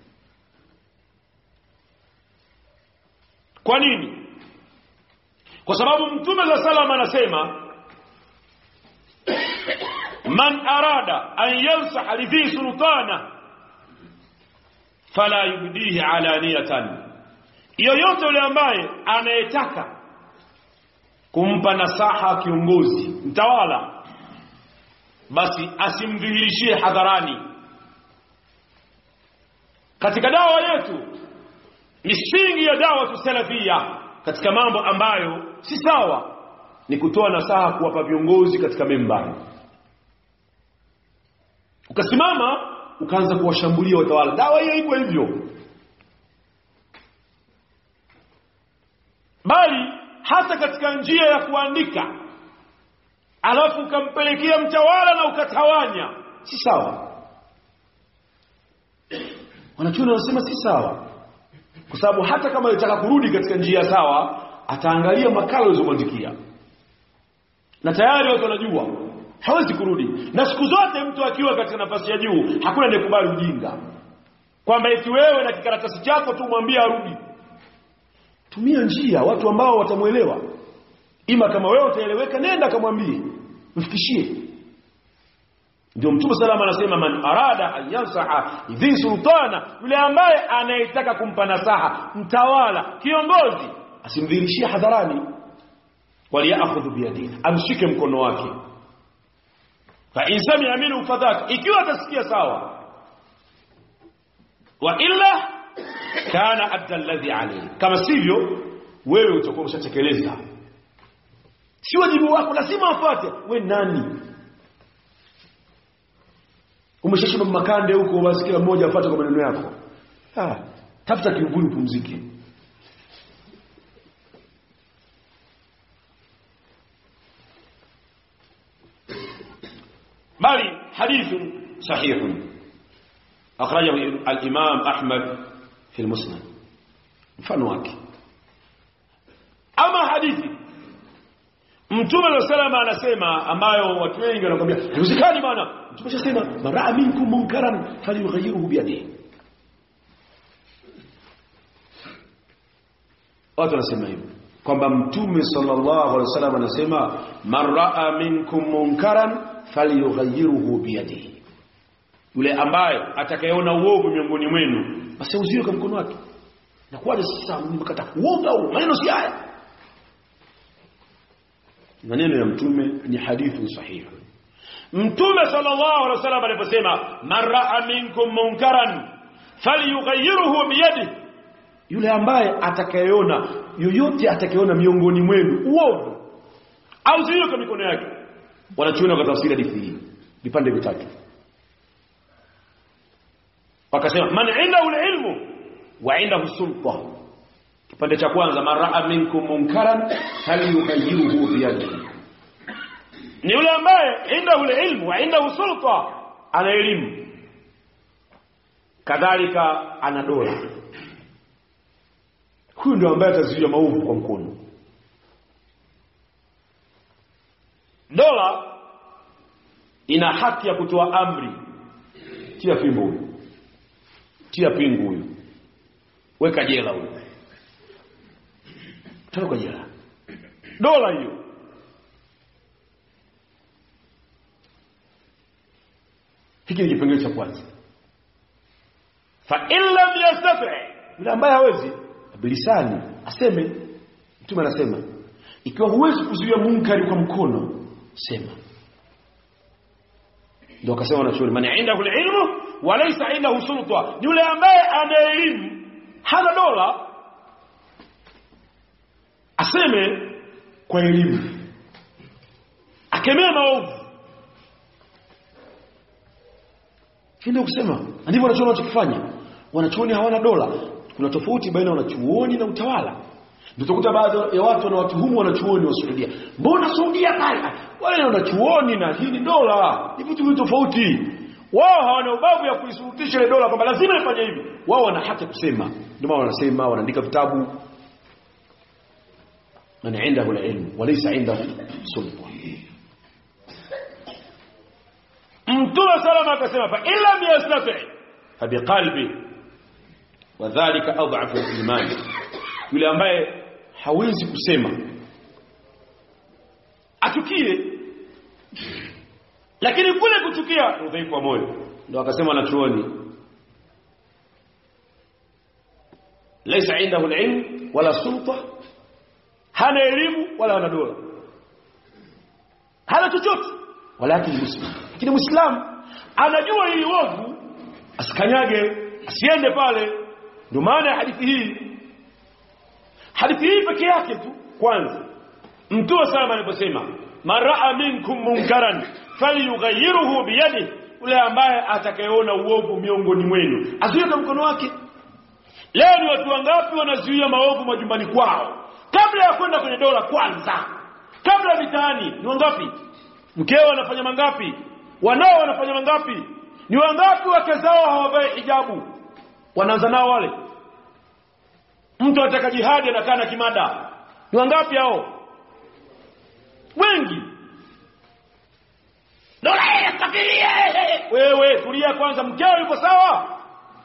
Kwa nini? Kwa sababu mtume za salama anasema, man arada an yansaha lidhi sultana fala yubdihi alaniyatan, yoyote yule ambaye anayetaka kumpa nasaha kiongozi, mtawala, basi asimdhihirishie hadharani. Katika dawa yetu, misingi ya dawa tusalafia, katika mambo ambayo si sawa ni kutoa nasaha kuwapa viongozi katika mimbari. Ukasimama ukaanza kuwashambulia watawala, dawa hiyo iko hivyo. Bali hata katika njia ya kuandika, alafu ukampelekea mtawala na ukatawanya, si sawa. Wanachuoni wanasema si sawa, kwa sababu hata kama yataka kurudi katika njia sawa, ataangalia makala ulizomwandikia, na tayari watu wanajua hawezi kurudi. Na siku zote mtu akiwa katika nafasi ya juu, hakuna anayekubali ujinga kwamba eti wewe na kikaratasi chako tu mwambie arudi. Tumia njia watu ambao watamuelewa. Ima kama wewe utaeleweka, nenda kamwambie, mfikishie. Ndio Mtume salama anasema, man arada an yansaha idhi sultana, yule ambaye anayetaka kumpa nasaha mtawala, kiongozi, asimdhihirishie hadharani, waliakhudhu biyadihi, amshike mkono wake. Fa in sami'a minhu fadhak, ikiwa atasikia sawa, wa illa kana adda alladhi alayhi, kama sivyo wewe utakuwa umeshatekeleza. Si wajibu wako, lazima afuate. Wewe nani? Umeshashiba makande huko, basi kila mmoja afuate kwa maneno yako. Tafuta kivuli pumzike. bali hadith sahih akhrajahu al-Imam Ahmad fi al-Musnad, mfano wake. Ama hadithi Mtume sallallahu anasema, ambayo watu wengi wanakuambia haiwezekani bwana, Mtume anasema maraa minkum munkaran falyughayyirhu bi yadihi, Watu wanasema hivyo kwamba Mtume sallallahu alaihi wasallam anasema man raa minkum munkaran falyughayyirhu biyadihi, yule ambaye atakayeona uovu miongoni mwenu basi uziwe kwa mkono wake. Na kwa sasa mkata uoga au maneno si haya, maneno ya Mtume ni hadithi sahihi. Mtume sallallahu alaihi wasallam aliposema man raa minkum munkaran falyughayyirhu biyadihi, yule ambaye atakayeona, yoyote atakayeona miongoni mwenu uovu au zile kwa mikono yake. Wanachuona kwa tafsiri hadithi hii vipande vitatu. Wakasema man indahu ilmu wa indahu sulta. Kipande cha kwanza man raa minkum munkaran falyughayyirhu biyadihi, ni yule ambaye indahu ilmu wa indahu sulta, ana elimu kadhalika ana dola. Huyu ndio ambaye atazuia maovu kwa mkono. Dola ina haki ya kutoa amri, tia fimbo huyu, tia pingu huyu, weka jela huyu, toka jela. Dola hiyo. Hiki ni kipengele cha kwanza. Fa illa yastati, yule ambaye hawezi bilisani aseme. Mtume anasema ikiwa huwezi kuzuia munkari kwa mkono, sema. Ndio akasema wanachuoni man indahu ilmu wa laysa indahu sulta, yule ambaye ana elimu hana dola aseme kwa elimu, akemea maovu. Ndio kusema ndivyo wanachuoni wanachofanya. Wanachuoni hawana dola. Kuna tofauti baina ya wanachuoni na utawala. Ndio utakuta baadhi ya watu wanawatuhumu wanachuoni wa Saudia, mbona Saudia pale wale wanachuoni na hii ni dola, ni vitu tofauti. Wao hawana ubavu ya kuisurutisha ile dola kwamba lazima ifanye hivi. Wao wana haki kusema, ndio maana wanasema, wanaandika vitabu. Man indahu ilmu wa laysa indahu sulta. Mtume salama akasema fa illa yastati fa biqalbi wa dhalika adhafu al-iman, yule ambaye hawezi kusema achukie, lakini kule kuchukia ni udhaifu wa moyo. Ndio akasema wanachuoni laysa indahu al-ilm wala sulta, hana elimu wala hana dola, hana chochote, walakin muslim. Lakini Muislamu anajua hili ovu, asikanyage, asiende pale. Ndio maana ya hadithi hii pekee yake tu. Kwanza Mtume sallallahu aliposema man raa minkum munkaran falyughayyirhu biyadihi, yule ambaye atakayeona uovu miongoni mwenu azuie kwa mkono wake. Leo ni watu wangapi wanazuia maovu majumbani kwao kabla ya kwenda kwenye dola? Kwanza kabla ya mitaani ni wangapi? Mkeo anafanya mangapi? Wanao wanafanya mangapi? Ni wangapi wake zao hawavai hijabu? Wanaanza nao wale. Mtu ataka jihadi anakaa na kimada. Ni wangapi hao? Wengi. Dola ya kafiria. Wewe tulia kwanza, mkeo yuko sawa?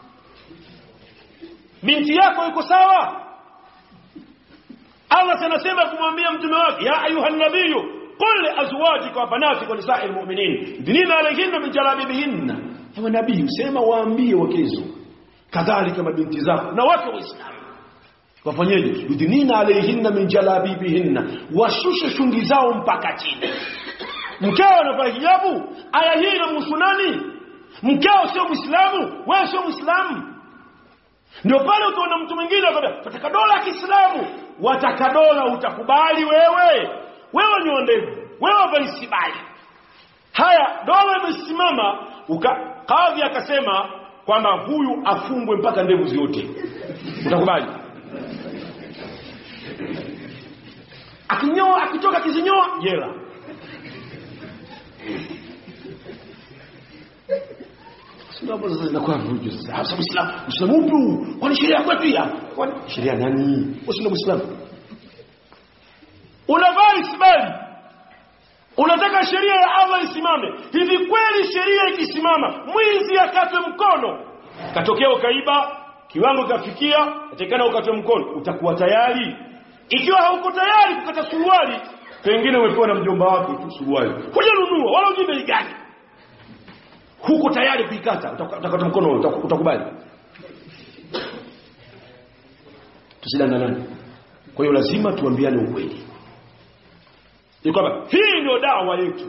Binti yako yuko sawa? Allah anasema kumwambia mtume wake, ya ayuha nabiyyu qul li azwajika wa banatika wa nisa'il mu'minin yudnina alayhinna min jalabibihinna. Ewe nabii, usema waambie wakezo kadhalika mabinti zako na wake waislamu wafanyeje? Yudnina alayhinna min jalabibihinna, washushe shungi zao mpaka chini. Mkeo anavaa hijabu, aya hii inamhusu nani? Mkeo sio Muislamu, wewe sio Muislamu. Ndio pale utaona mtu mwingine akwambia nataka dola ya Kiislamu. Wataka dola utakubali wewe? Wewe ni ndevu, wewe vaisibali. Haya, dola imesimama, kadhi akasema kwamba huyu afungwe mpaka ndevu zote. Utakubali? Akinyoa, akitoka kizinyoa jela. Sababu sasa inakuwa vujo sasa. Hasa Muislamu upi? Kwani sheria kwetu ya? Kwani sheria nani? Wewe Muislamu. Unavaa isbali. Unataka sheria ya Allah isimame. Hivi kweli sheria ikisimama, mwizi akatwe mkono, katokea ukaiba, kiwango kafikia, atakana ukatoe mkono, utakuwa tayari. Ikiwa hauko tayari kukata suruali, pengine umepewa na mjomba wako tu suruali, hujanunua wala hujui bei gani, huko tayari kuikata, utakata mkono, utakubali? Tusidanganyane. Kwa hiyo lazima tuambiane ukweli. Ni kwamba hii ndio dawa yetu.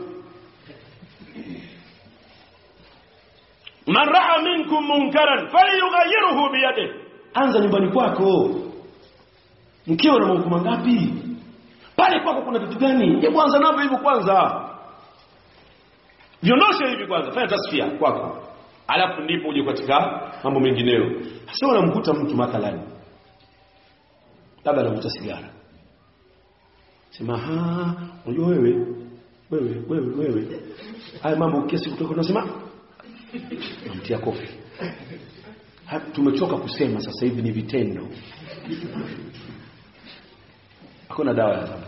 Man ra'a minkum munkaran falyughayyirhu biyadihi. Anza nyumbani kwako. Mkeo na mambo mangapi? Pale kwako kuna vitu gani? Hebu anza navyo hivyo kwanza. Viondoshe hivi kwanza, fanya tasfia kwako. Alafu ndipo uje katika mambo mengineyo. Sasa unamkuta mtu mathalani labda anavuta sigara. Sema unajua wewe haya mambo kiasi kutoka unasema namtia kofi. Tumechoka kusema, sasa hivi ni vitendo. Hakuna dawa ya hapo.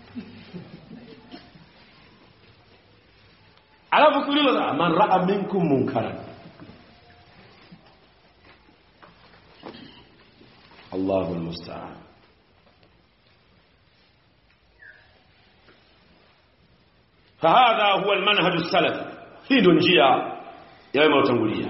Alafu kuuliza man ra'a minkum munkaran. Allahu almusta'an. فهذا هو المنهج السلفي. hii ndio njia ya wema utangulia.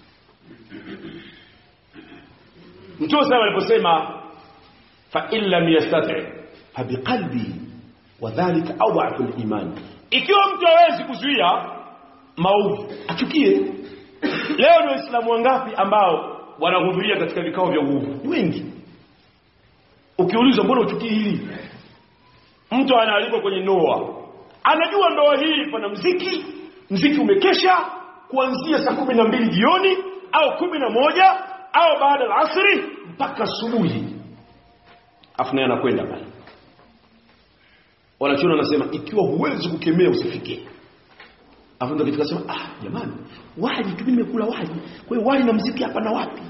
Mtume sana aliposema fa illa yastati' fa biqalbi wa dhalika aw'afu al-iman. Ikiwa mtu hawezi kuzuia maovu, achukie. Leo ni Waislamu wangapi ambao wanahudhuria katika vikao vya uovu? Wengi. Ukiulizwa mbona uchukii hili? Mtu anaalikwa kwenye ndoa, anajua ndoa hii pana mziki umekesha kuanzia saa 12 jioni au 11 au baada ya asri mpaka asubuhi. Afuna anakwenda pale. Wanachuoni wanasema ikiwa huwezi kukemea usifike. Afu ndio kitu kasema jamani, wali tu nimekula wali. Kwa hiyo wali na mziki hapa na wapi?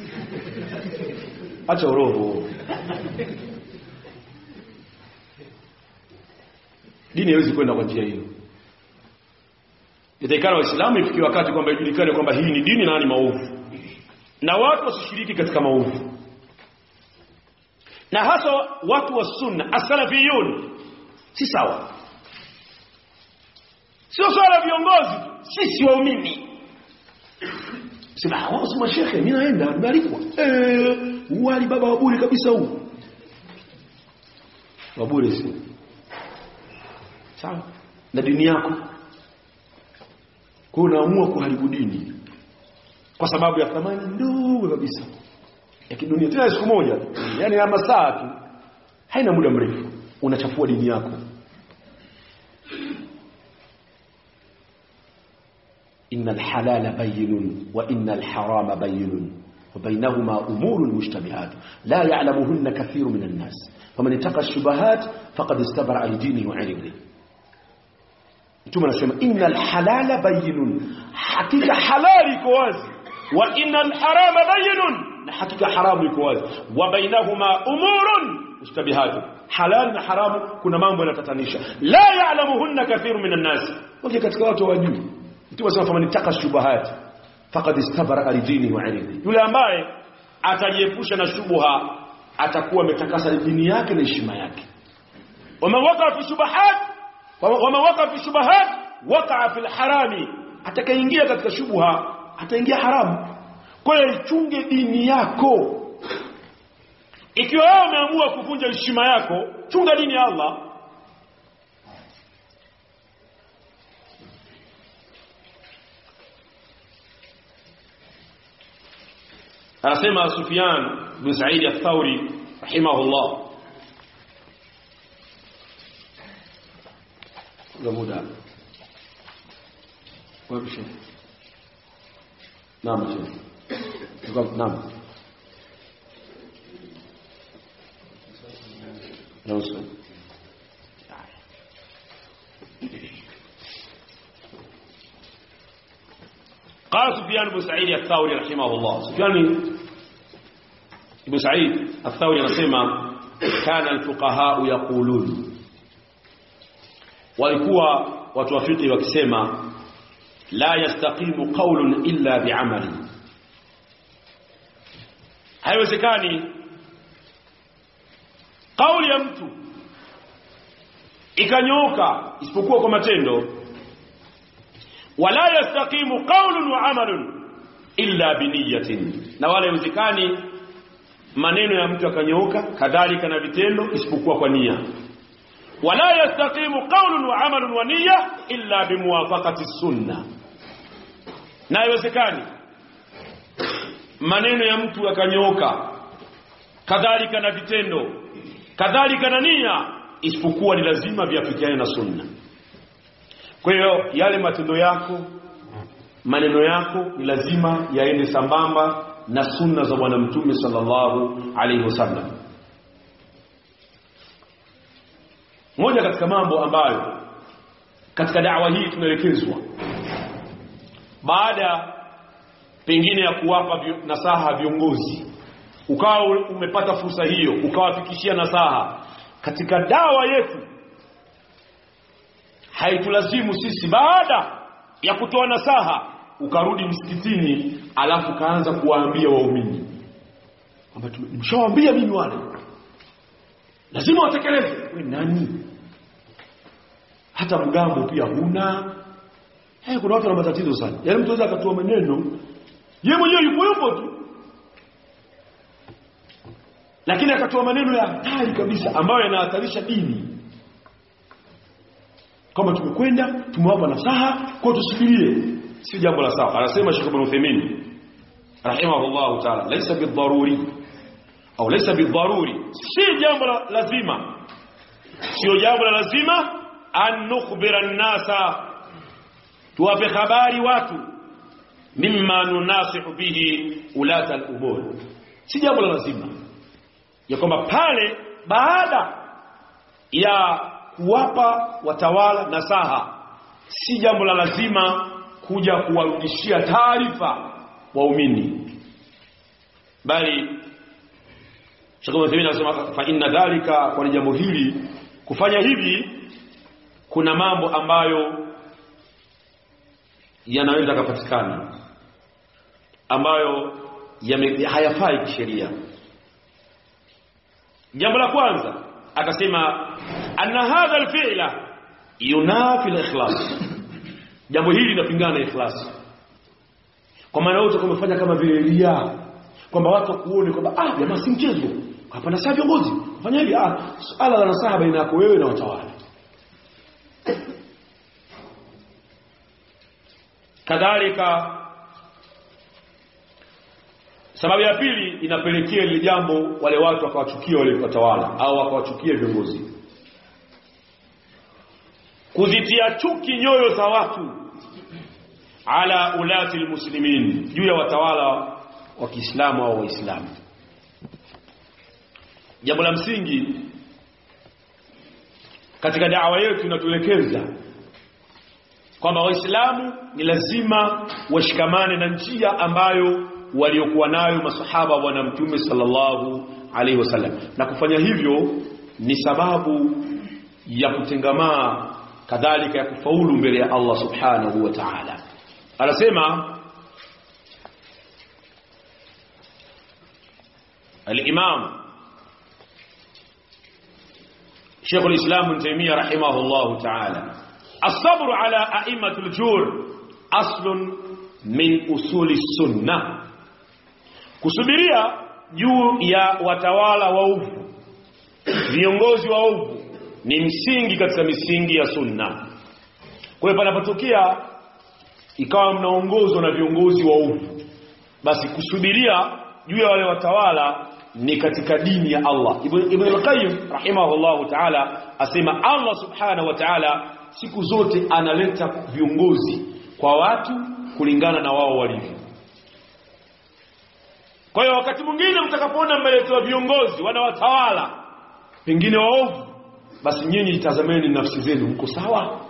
Acha roho. Dini haiwezi kwenda kwa njia hiyo. Itakana Waislamu ifikie wakati kwamba ijulikane kwamba hii ni dini na ni maovu, na watu wasishiriki katika maovu. Na hasa watu wa sunna as-salafiyun si sawa. Sio swala viongozi, sisi waumini. Sema wao si mashekhe, mimi naenda nimealikwa. Wali baba waburi kabisa huu. Waburi si sawa na dini yako. Kwa unaamua kuharibu dini kwa sababu ya thamani ndogo kabisa ya kidunia, tena siku moja, yani ya masaa tu, haina muda mrefu unachafua dini yako. Innal halala bayyinun wa innal harama bayyinun wa bainahuma umurun mushtabihat la ya'lamuhunna kathirun minan nas faman ittaqa ash-shubuhat faqad istabara al-dini wa 'irdihi. Mtume anasema innal halala bayyinun, hakika halali iko wazi, wa innal harama bayyinun, na hakika haramu iko wazi, wa bainahuma umurun mushtabihat. Halal na haramu kuna mambo yanatatanisha, la ya'lamuhunna kathirun minan nas, wake katika watu wajui. Mtume anasema faman ittaqa shubuhat faqad istabara al-dini wa 'irdihi, yule ambaye atajiepusha na shubha atakuwa ametakasa dini yake na heshima yake. Wa man waqa fi shubuhat wama waka fi shubahat waqa'a fil harami, atakaingia katika shubha ataingia haramu. Kwa hiyo ichunge dini yako. Ikiwa wewe umeamua kuvunja heshima yako, chunga dini ya Allah. Anasema Sufyan bin Sa'id al-Thawri rahimahullah, muda wapi sheikh? Naam sheikh. Naam. Naam. قال سفيان بن سعيد الثوري رحمه الله. سفيان بن سعيد الثوري anasema kana alfuqaha yaqulun, walikuwa watu wa fiqh wakisema la yastaqimu qawlun illa bi'amali, haiwezekani kauli ya mtu ikanyooka isipokuwa kwa matendo. Wala yastaqimu qawlun wa amalun illa biniyatin, na wala haiwezekani maneno ya mtu yakanyooka kadhalika na vitendo isipokuwa kwa nia. Wala yastaqimu qawlun wa amalun wa niyya illa bimuwafaqati sunna, na haiwezekani maneno ya mtu yakanyooka kadhalika na vitendo kadhalika na nia isipokuwa ni lazima viafikiane na sunna. Kwa hiyo yale matendo yako, maneno yako ni lazima yaende sambamba na sunna za Bwana Mtume sallallahu alaihi wasallam. Moja katika mambo ambayo katika da'wa hii tunaelekezwa, baada pengine ya kuwapa nasaha viongozi, ukawa umepata fursa hiyo ukawafikishia nasaha, katika dawa yetu haitulazimu sisi baada ya kutoa nasaha ukarudi msikitini alafu kaanza kuwaambia waumini kwamba nimeshawaambia mimi wale lazima watekeleze. Wewe nani? Hata mgambo pia huna. Kuna watu wana matatizo sana. Yaani mtu anaweza akatoa maneno yeye mwenyewe yupo tu, lakini akatoa maneno ya hatari kabisa ambayo yanahatarisha dini. Kama tumekwenda tumewapa nasaha kwa tusubirie, si jambo la sawa. Anasema Sheikh Ibn Uthaymeen rahimahullah ta'ala, laysa bidharuri au laysa bidharuri, si jambo la lazima, sio jambo la lazima an nukhbira an-nasa, tuwape habari watu mimma nunasihu bihi ulata al-umur, si jambo la lazima ya kwamba pale baada ya kuwapa watawala nasaha, si jambo la lazima kuja kuwarudishia taarifa waumini, bali Sheikh Uthaymeen anasema fa inna dhalika, kwa jambo hili kufanya hivi kuna mambo ambayo yanaweza kupatikana ambayo hayafai kisheria. Jambo la kwanza akasema anna hadha al-fi'la yunafi al-ikhlas, jambo hili linapingana na ikhlas. Kwa maana wote kumefanya kama vile ria, kwamba watu kuone kwamba jamaa si mchezo hapa, nasaha viongozi fanya hivi, suala la nasaha baina yako wewe na watawala. Kadhalika sababu ya pili inapelekea ile jambo wale watu wakawachukia wale watawala au wakawachukia viongozi, kuzitia chuki nyoyo za watu ala ulati almuslimin, juu ya watawala wa Kiislamu au Waislamu. Jambo la msingi katika da'wa yetu inatuelekeza kwamba Waislamu ni lazima washikamane na njia ambayo waliokuwa nayo masahaba wa Bwana Mtume sallallahu alaihi wasallam, na kufanya hivyo ni sababu ya kutengamaa kadhalika ya kufaulu mbele ya Allah subhanahu wa ta'ala. Anasema al-Imam Sheikh al-Islam Ibn Taymiyyah rahimahullah ta'ala, as-sabru ala a'immatul jur aslun min usuli sunnah, kusubiria juu ya watawala waovu, viongozi waovu, ni msingi katika misingi ya sunna. Kwa hiyo panapotokea ikawa mnaongozwa na viongozi waovu, basi kusubiria juu ya wale watawala ni katika dini ya Allah. Ibn al-Qayyim rahimahullah ta'ala asema Allah subhanahu wa ta'ala siku zote analeta viongozi kwa watu kulingana na wao walivyo. Kwa hiyo wakati mwingine mtakapoona mmeletwa viongozi wanawatawala pengine waovu, basi nyinyi jitazameni nafsi zenu, mko sawa?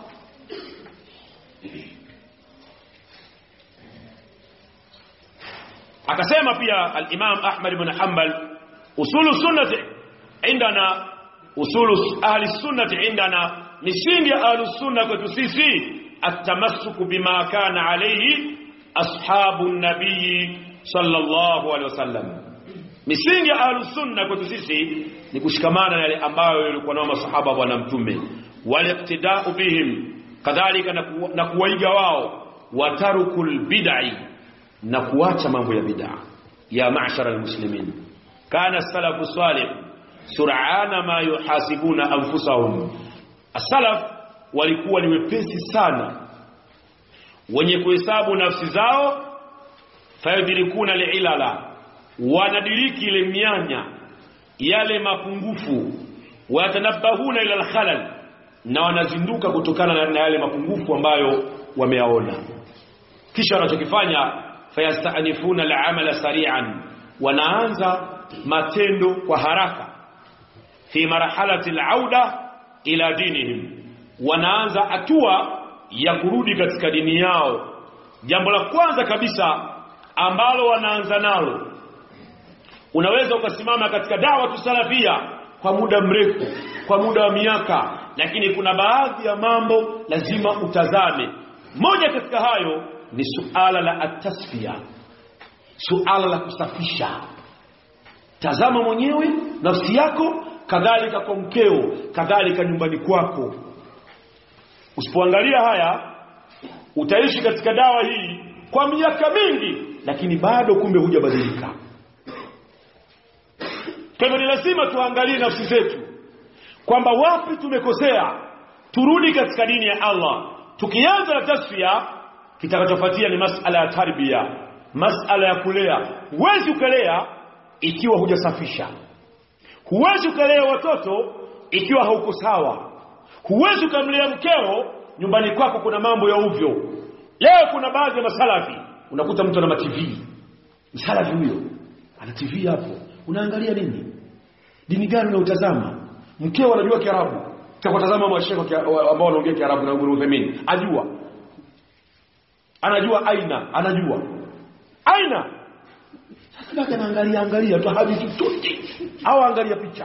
Akasema pia al-Imam Ahmad ibn Hanbal, usulu sunnati indana, usulu ahli sunnati indana, misingi ahli sunna kwetu sisi at-tamassuku bima kana alayhi ashabu an-nabii sallallahu alaihi wasallam, Misingi ya Ahlus Sunna kwetu sisi ni kushikamana na yale ambayo yalikuwa nao masahaba wa Mtume, waliqtida'u bihim, kadhalika na kuwaiga wao, watarukul bid'i, na kuacha mambo ya bid'a. Ya ma'shara almuslimin, kana salafu salih sur'ana ma yuhasibuna anfusahum. As-salaf walikuwa ni wepesi sana wenye kuhesabu nafsi zao, fayadirikuna li'ilala, wanadiriki ile mianya yale mapungufu, watanabahuna ila al-khalal, na wanazinduka kutokana na yale mapungufu ambayo wameyaona. Kisha wanachokifanya, fayastanifuna al-amala sari'an, wanaanza matendo kwa haraka, fi marhalati al-auda ila dinihim, wanaanza hatua ya kurudi katika dini yao. Jambo la kwanza kabisa ambalo wanaanza nalo, unaweza ukasimama katika da'wa salafia kwa muda mrefu, kwa muda wa miaka, lakini kuna baadhi ya mambo lazima utazame. Moja katika hayo ni suala la at-tasfiya, suala la kusafisha. Tazama mwenyewe nafsi yako, kadhalika kwa mkeo, kadhalika nyumbani kwako. Usipoangalia haya, utaishi katika dawa hii kwa miaka mingi, lakini bado kumbe hujabadilika. Kwa hivyo ni lazima tuangalie nafsi zetu kwamba wapi tumekosea, turudi katika dini ya Allah. Tukianza na tasfiya, kitakachofuatia ni masala ya tarbia, masala ya kulea. Huwezi ukalea ikiwa hujasafisha. Huwezi ukalea watoto ikiwa hauko sawa. Huwezi ukamlea mkeo, nyumbani kwako kuna mambo ya ovyo. Leo kuna baadhi ya masalafi, unakuta mtu ana TV. Msalafi huyo ana TV hapo. Unaangalia nini? Dini gani unautazama? Mkeo anajua Kiarabu, utakutazama mashekho ambao wanaongea Kiarabu na Urudhemini, ajua. Anajua anajua. Sasa baki anaangalia tu hadithi tuti, au angalia picha.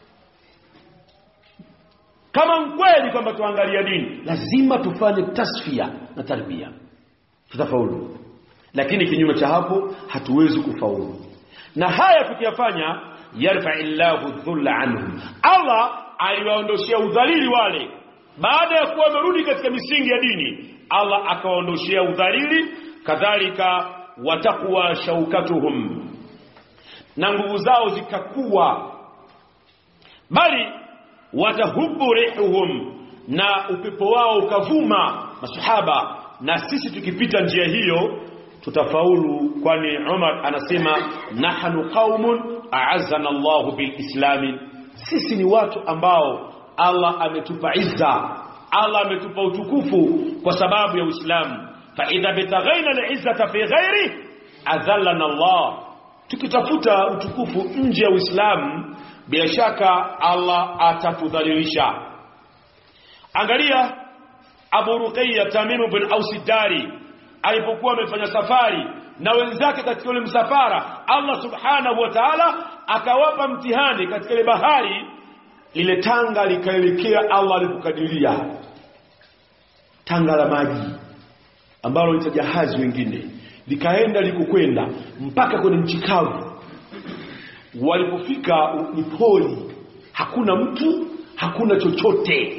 Kama mkweli kwamba tuangalia dini, lazima tufanye tasfia na tarbia, tutafaulu. Lakini kinyume cha hapo hatuwezi kufaulu. Na haya tukiyafanya, yarfa'illahu dhulla anhum, Allah aliwaondoshia udhalili wale. Baada ya kuwa wamerudi katika misingi ya dini, Allah akawaondoshia udhalili, kadhalika watakuwa shaukatuhum, na nguvu zao zikakuwa, bali watahubu rihuhum, na upepo wao ukavuma masahaba. Na sisi tukipita njia hiyo tutafaulu, kwani Umar anasema nahnu qaumun a'azzana Allahu bil Islam, sisi ni watu ambao Allah ametupa izza, Allah ametupa utukufu kwa sababu ya Uislamu. Fa idha bitaghaina al-izzata fi ghairi adhallana Allah, tukitafuta utukufu nje ya Uislamu, bila shaka Allah atatudhalilisha. Angalia Abu Ruqayya Tamim bin Aus ad-Dari alipokuwa amefanya safari na wenzake katika ule msafara, Allah subhanahu wa ta'ala akawapa mtihani katika ile bahari. Ile tanga likaelekea Allah alipokadiria, tanga la maji ambalo ni jahazi wengine, likaenda likokwenda mpaka kwenye nchi kavu. Walipofika ni poli, hakuna mtu, hakuna chochote.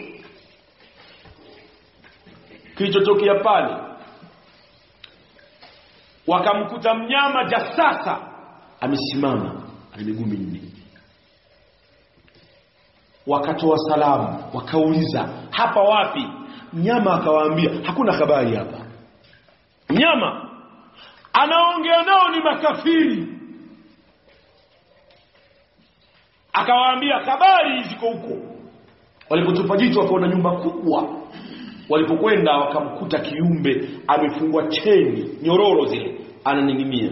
Kilichotokea pale, wakamkuta mnyama jasasa amesimama, ana miguu minne. Wakatoa salamu, wakauliza hapa wapi? Mnyama akawaambia hakuna habari hapa. Mnyama anaongea nao ni makafiri, akawaambia habari ziko huko. Walipotupa jicho wakaona nyumba kubwa. Walipokwenda wakamkuta kiumbe amefungwa cheni, nyororo zile, ananing'inia.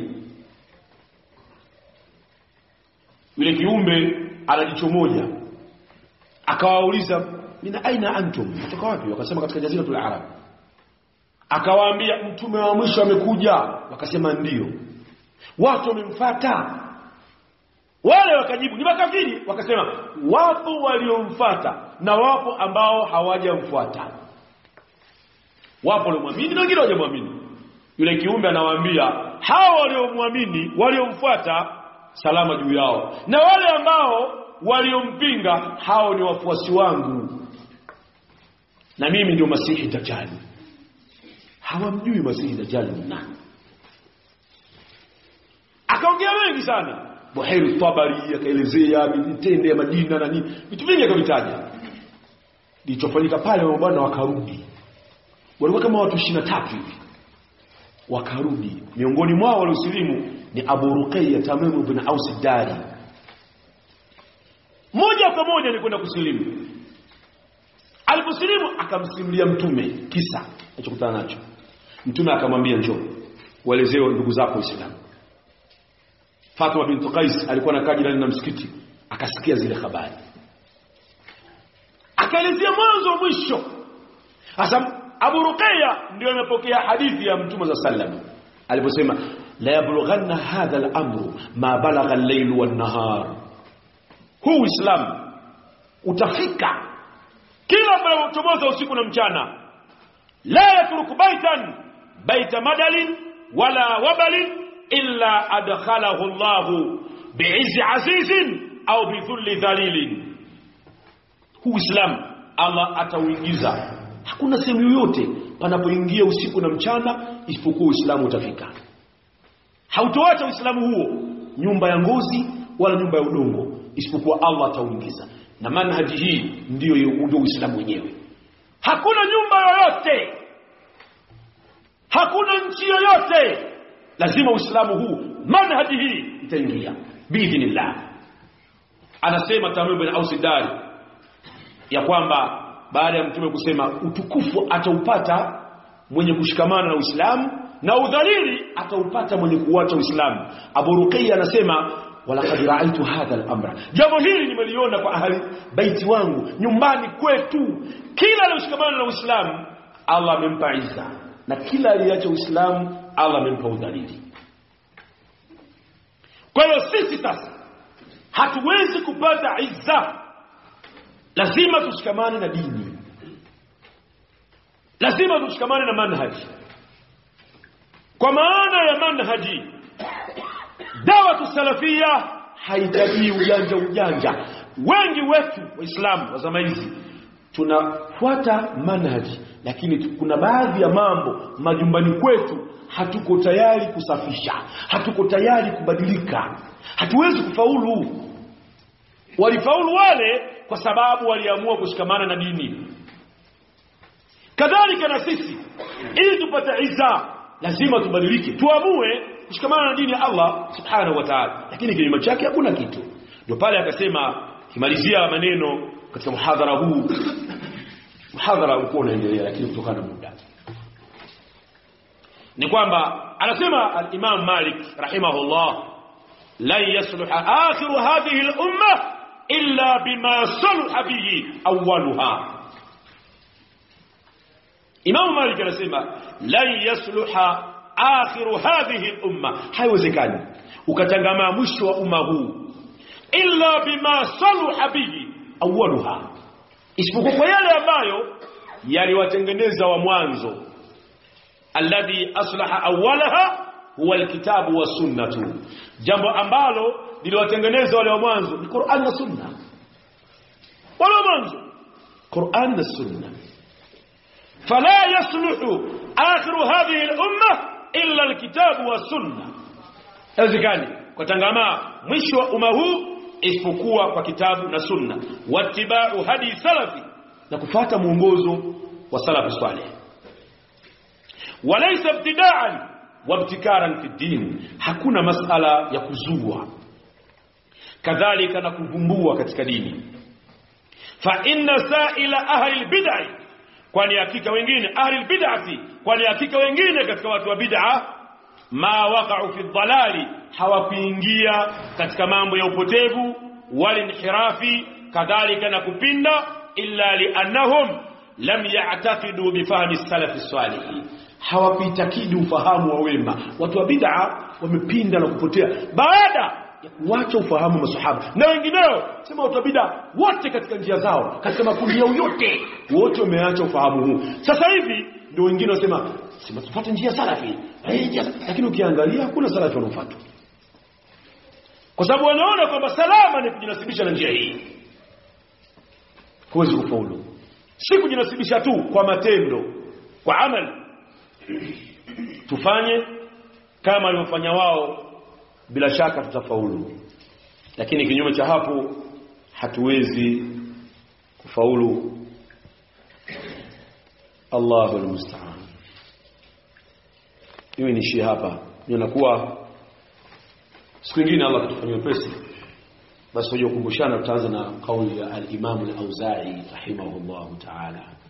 Yule kiumbe ana jicho moja. Akawauliza mina aina antum, kutoka wapi? Wakasema katika jaziratul Arab. Akawaambia mtume wa mwisho amekuja. Wakasema ndio. Watu wamemfuata. Wale wakajibu ni makafiri. Wakasema wapo waliomfuata na wapo ambao hawajamfuata. Wapo waliomwamini na wengine hawajamwamini. Yule kiumbe anawaambia hao waliomwamini, waliomfuata, salama juu yao. Na wale ambao waliompinga, hao ni wafuasi wangu, na mimi ndio Masihi Dajjal. Hawamjui Masihi Dajjal ni nani. Akaongea mengi sana. Buhairi Tabari akaelezea mitende ya Madina na nini, vitu vingi akavitaja. Kilichofanyika pale, bwana wakarudi. Walikuwa kama watu 23 hivi. Wakarudi. Miongoni mwao waliosilimu ni Abu Ruqayya Tamim ibn Aus ad-Dari. Moja kwa moja alikwenda kusilimu. Aliposilimu akamsimulia Mtume kisa alichokutana nacho. Mtume akamwambia, njoo waelezee ndugu zako Uislamu. Fatima bint Qais alikuwa anakaa jirani na msikiti, akasikia zile habari. Akaelezea mwanzo mwisho. Hasa Abu Ruqayya ndio amepokea hadithi ya Mtume sallallahu aliposema, la yablughanna hadha al-amru ma balagha al-layl wan-nahar. Huu Uislamu utafika kila unapochomoza usiku na mchana. La yatruku baita madalin wala wabalin illa adkhalahu Allahu bi'izzi azizin au bidhulli dhalilin. Huu Uislamu Allah atauingiza. Hakuna sehemu yoyote panapoingia usiku na mchana isipokuwa Uislamu utafika. Hautoacha Uislamu huo nyumba ya ngozi wala nyumba ya udongo, isipokuwa Allah atauingiza. Na manhaji hii ndio Uislamu wenyewe. Hakuna nyumba yoyote, hakuna nchi yoyote, lazima Uislamu huu, manhaji hii itaingia biidhnillah. Anasema Tamim bin Aus ad-Dari ya kwamba baada ya Mtume kusema utukufu ataupata mwenye kushikamana na Uislamu na udhalili ataupata mwenye kuacha Uislamu, Abu Ruqayya anasema, walaqad ra'aytu hadha al-amra, jambo hili nimeliona kwa ahli baiti wangu, nyumbani kwetu. Kila aliyoshikamana na Uislamu Allah amempa izza, na kila aliacha Uislamu Allah amempa udhalili. Kwa hiyo sisi sasa hatuwezi kupata izza, lazima tushikamane na dini, lazima tushikamane na manhaji. Kwa maana ya manhaji, dawatu salafia haitaji ujanja. Wengi wetu Waislamu wa zama hizi tunafuata manhaji, lakini kuna baadhi ya mambo majumbani kwetu hatuko tayari kusafisha, hatuko tayari kubadilika. Hatuwezi kufaulu. Walifaulu wale kwa sababu waliamua kushikamana na dini. Kadhalika na sisi, ili tupate izza, lazima tubadilike, tuamue kushikamana na dini ya Allah subhanahu wa ta'ala. Lakini kinyume chake hakuna kitu. Ndio pale akasema, kimalizia maneno katika muhadhara huu, muhadhara ulikuwa unaendelea lakini kutokana na muda, ni kwamba anasema al-Imam Malik rahimahullah, la yasluha akhiru hadhihi al-umma illa bima salaha bihi awwaluha. Imam Malik anasema, la yasluha akhiru hadhihi al-umma, haiwezekani ukatangamaa mwisho wa umma huu illa bima salaha bihi awwaluha, isipokuwa kwa yale ambayo yaliwatengeneza wa mwanzo. Alladhi aslaha awwalaha huwa alkitabu was sunnah, jambo ambalo liliwatengeneza wale wa mwanzo ni Qur'an na Sunna. Wale wa mwanzo Qur'an na Sunna. Fala yasluhu akhiru hadhihi al-umma illa alkitabu was sunnah, haiwezekani kutangamaa mwisho wa umma huu isipokuwa kwa kitabu na sunna, wattiba'u hadi salafi, na kufuata muongozo wa salafu salih. Walaysa ibtida'an wa ibtikaran fi din, hakuna masala ya kuzua kadhalika na kuvumbua katika dini. Fa inna sa'ila ahli al-bid'ah, kwani hakika wengine ahli al-bid'ati, kwani hakika wengine katika watu wa bid'a, ma waqa'u fi dhalali, hawakuingia katika mambo ya upotevu, walinhirafi, kadhalika na kupinda, illa li'annahum lam ya'taqidu bi fahmi as-salaf as-salih, hawakuitakidi ufahamu wa wema. Watu wa bid'a wamepinda na kupotea baada ya kuacha ufahamu wa masahaba na wengineo. Sema watu wa bid'a wote katika njia zao, katika makundi yao yote, wote wameacha ufahamu huu. Sasa hivi ndio wengine wasema sema tufuate njia salafi, lakini ukiangalia hakuna salafi wanaofuata. kwa sababu wanaona kwamba salama ni kujinasibisha na njia hii. Huwezi kufaulu. Si kujinasibisha tu kwa matendo, kwa amali. Tufanye kama walivyofanya wao, bila shaka tutafaulu. Lakini kinyume cha hapo hatuwezi kufaulu. Allahu almusta'an. Mimi niishie hapa. Ninakuwa siku nyingine Allah atafanyia pesa. Basi tuje kukumbushana, tutaanza na kauli ya al-Imam al-Auza'i rahimahullah ta'ala.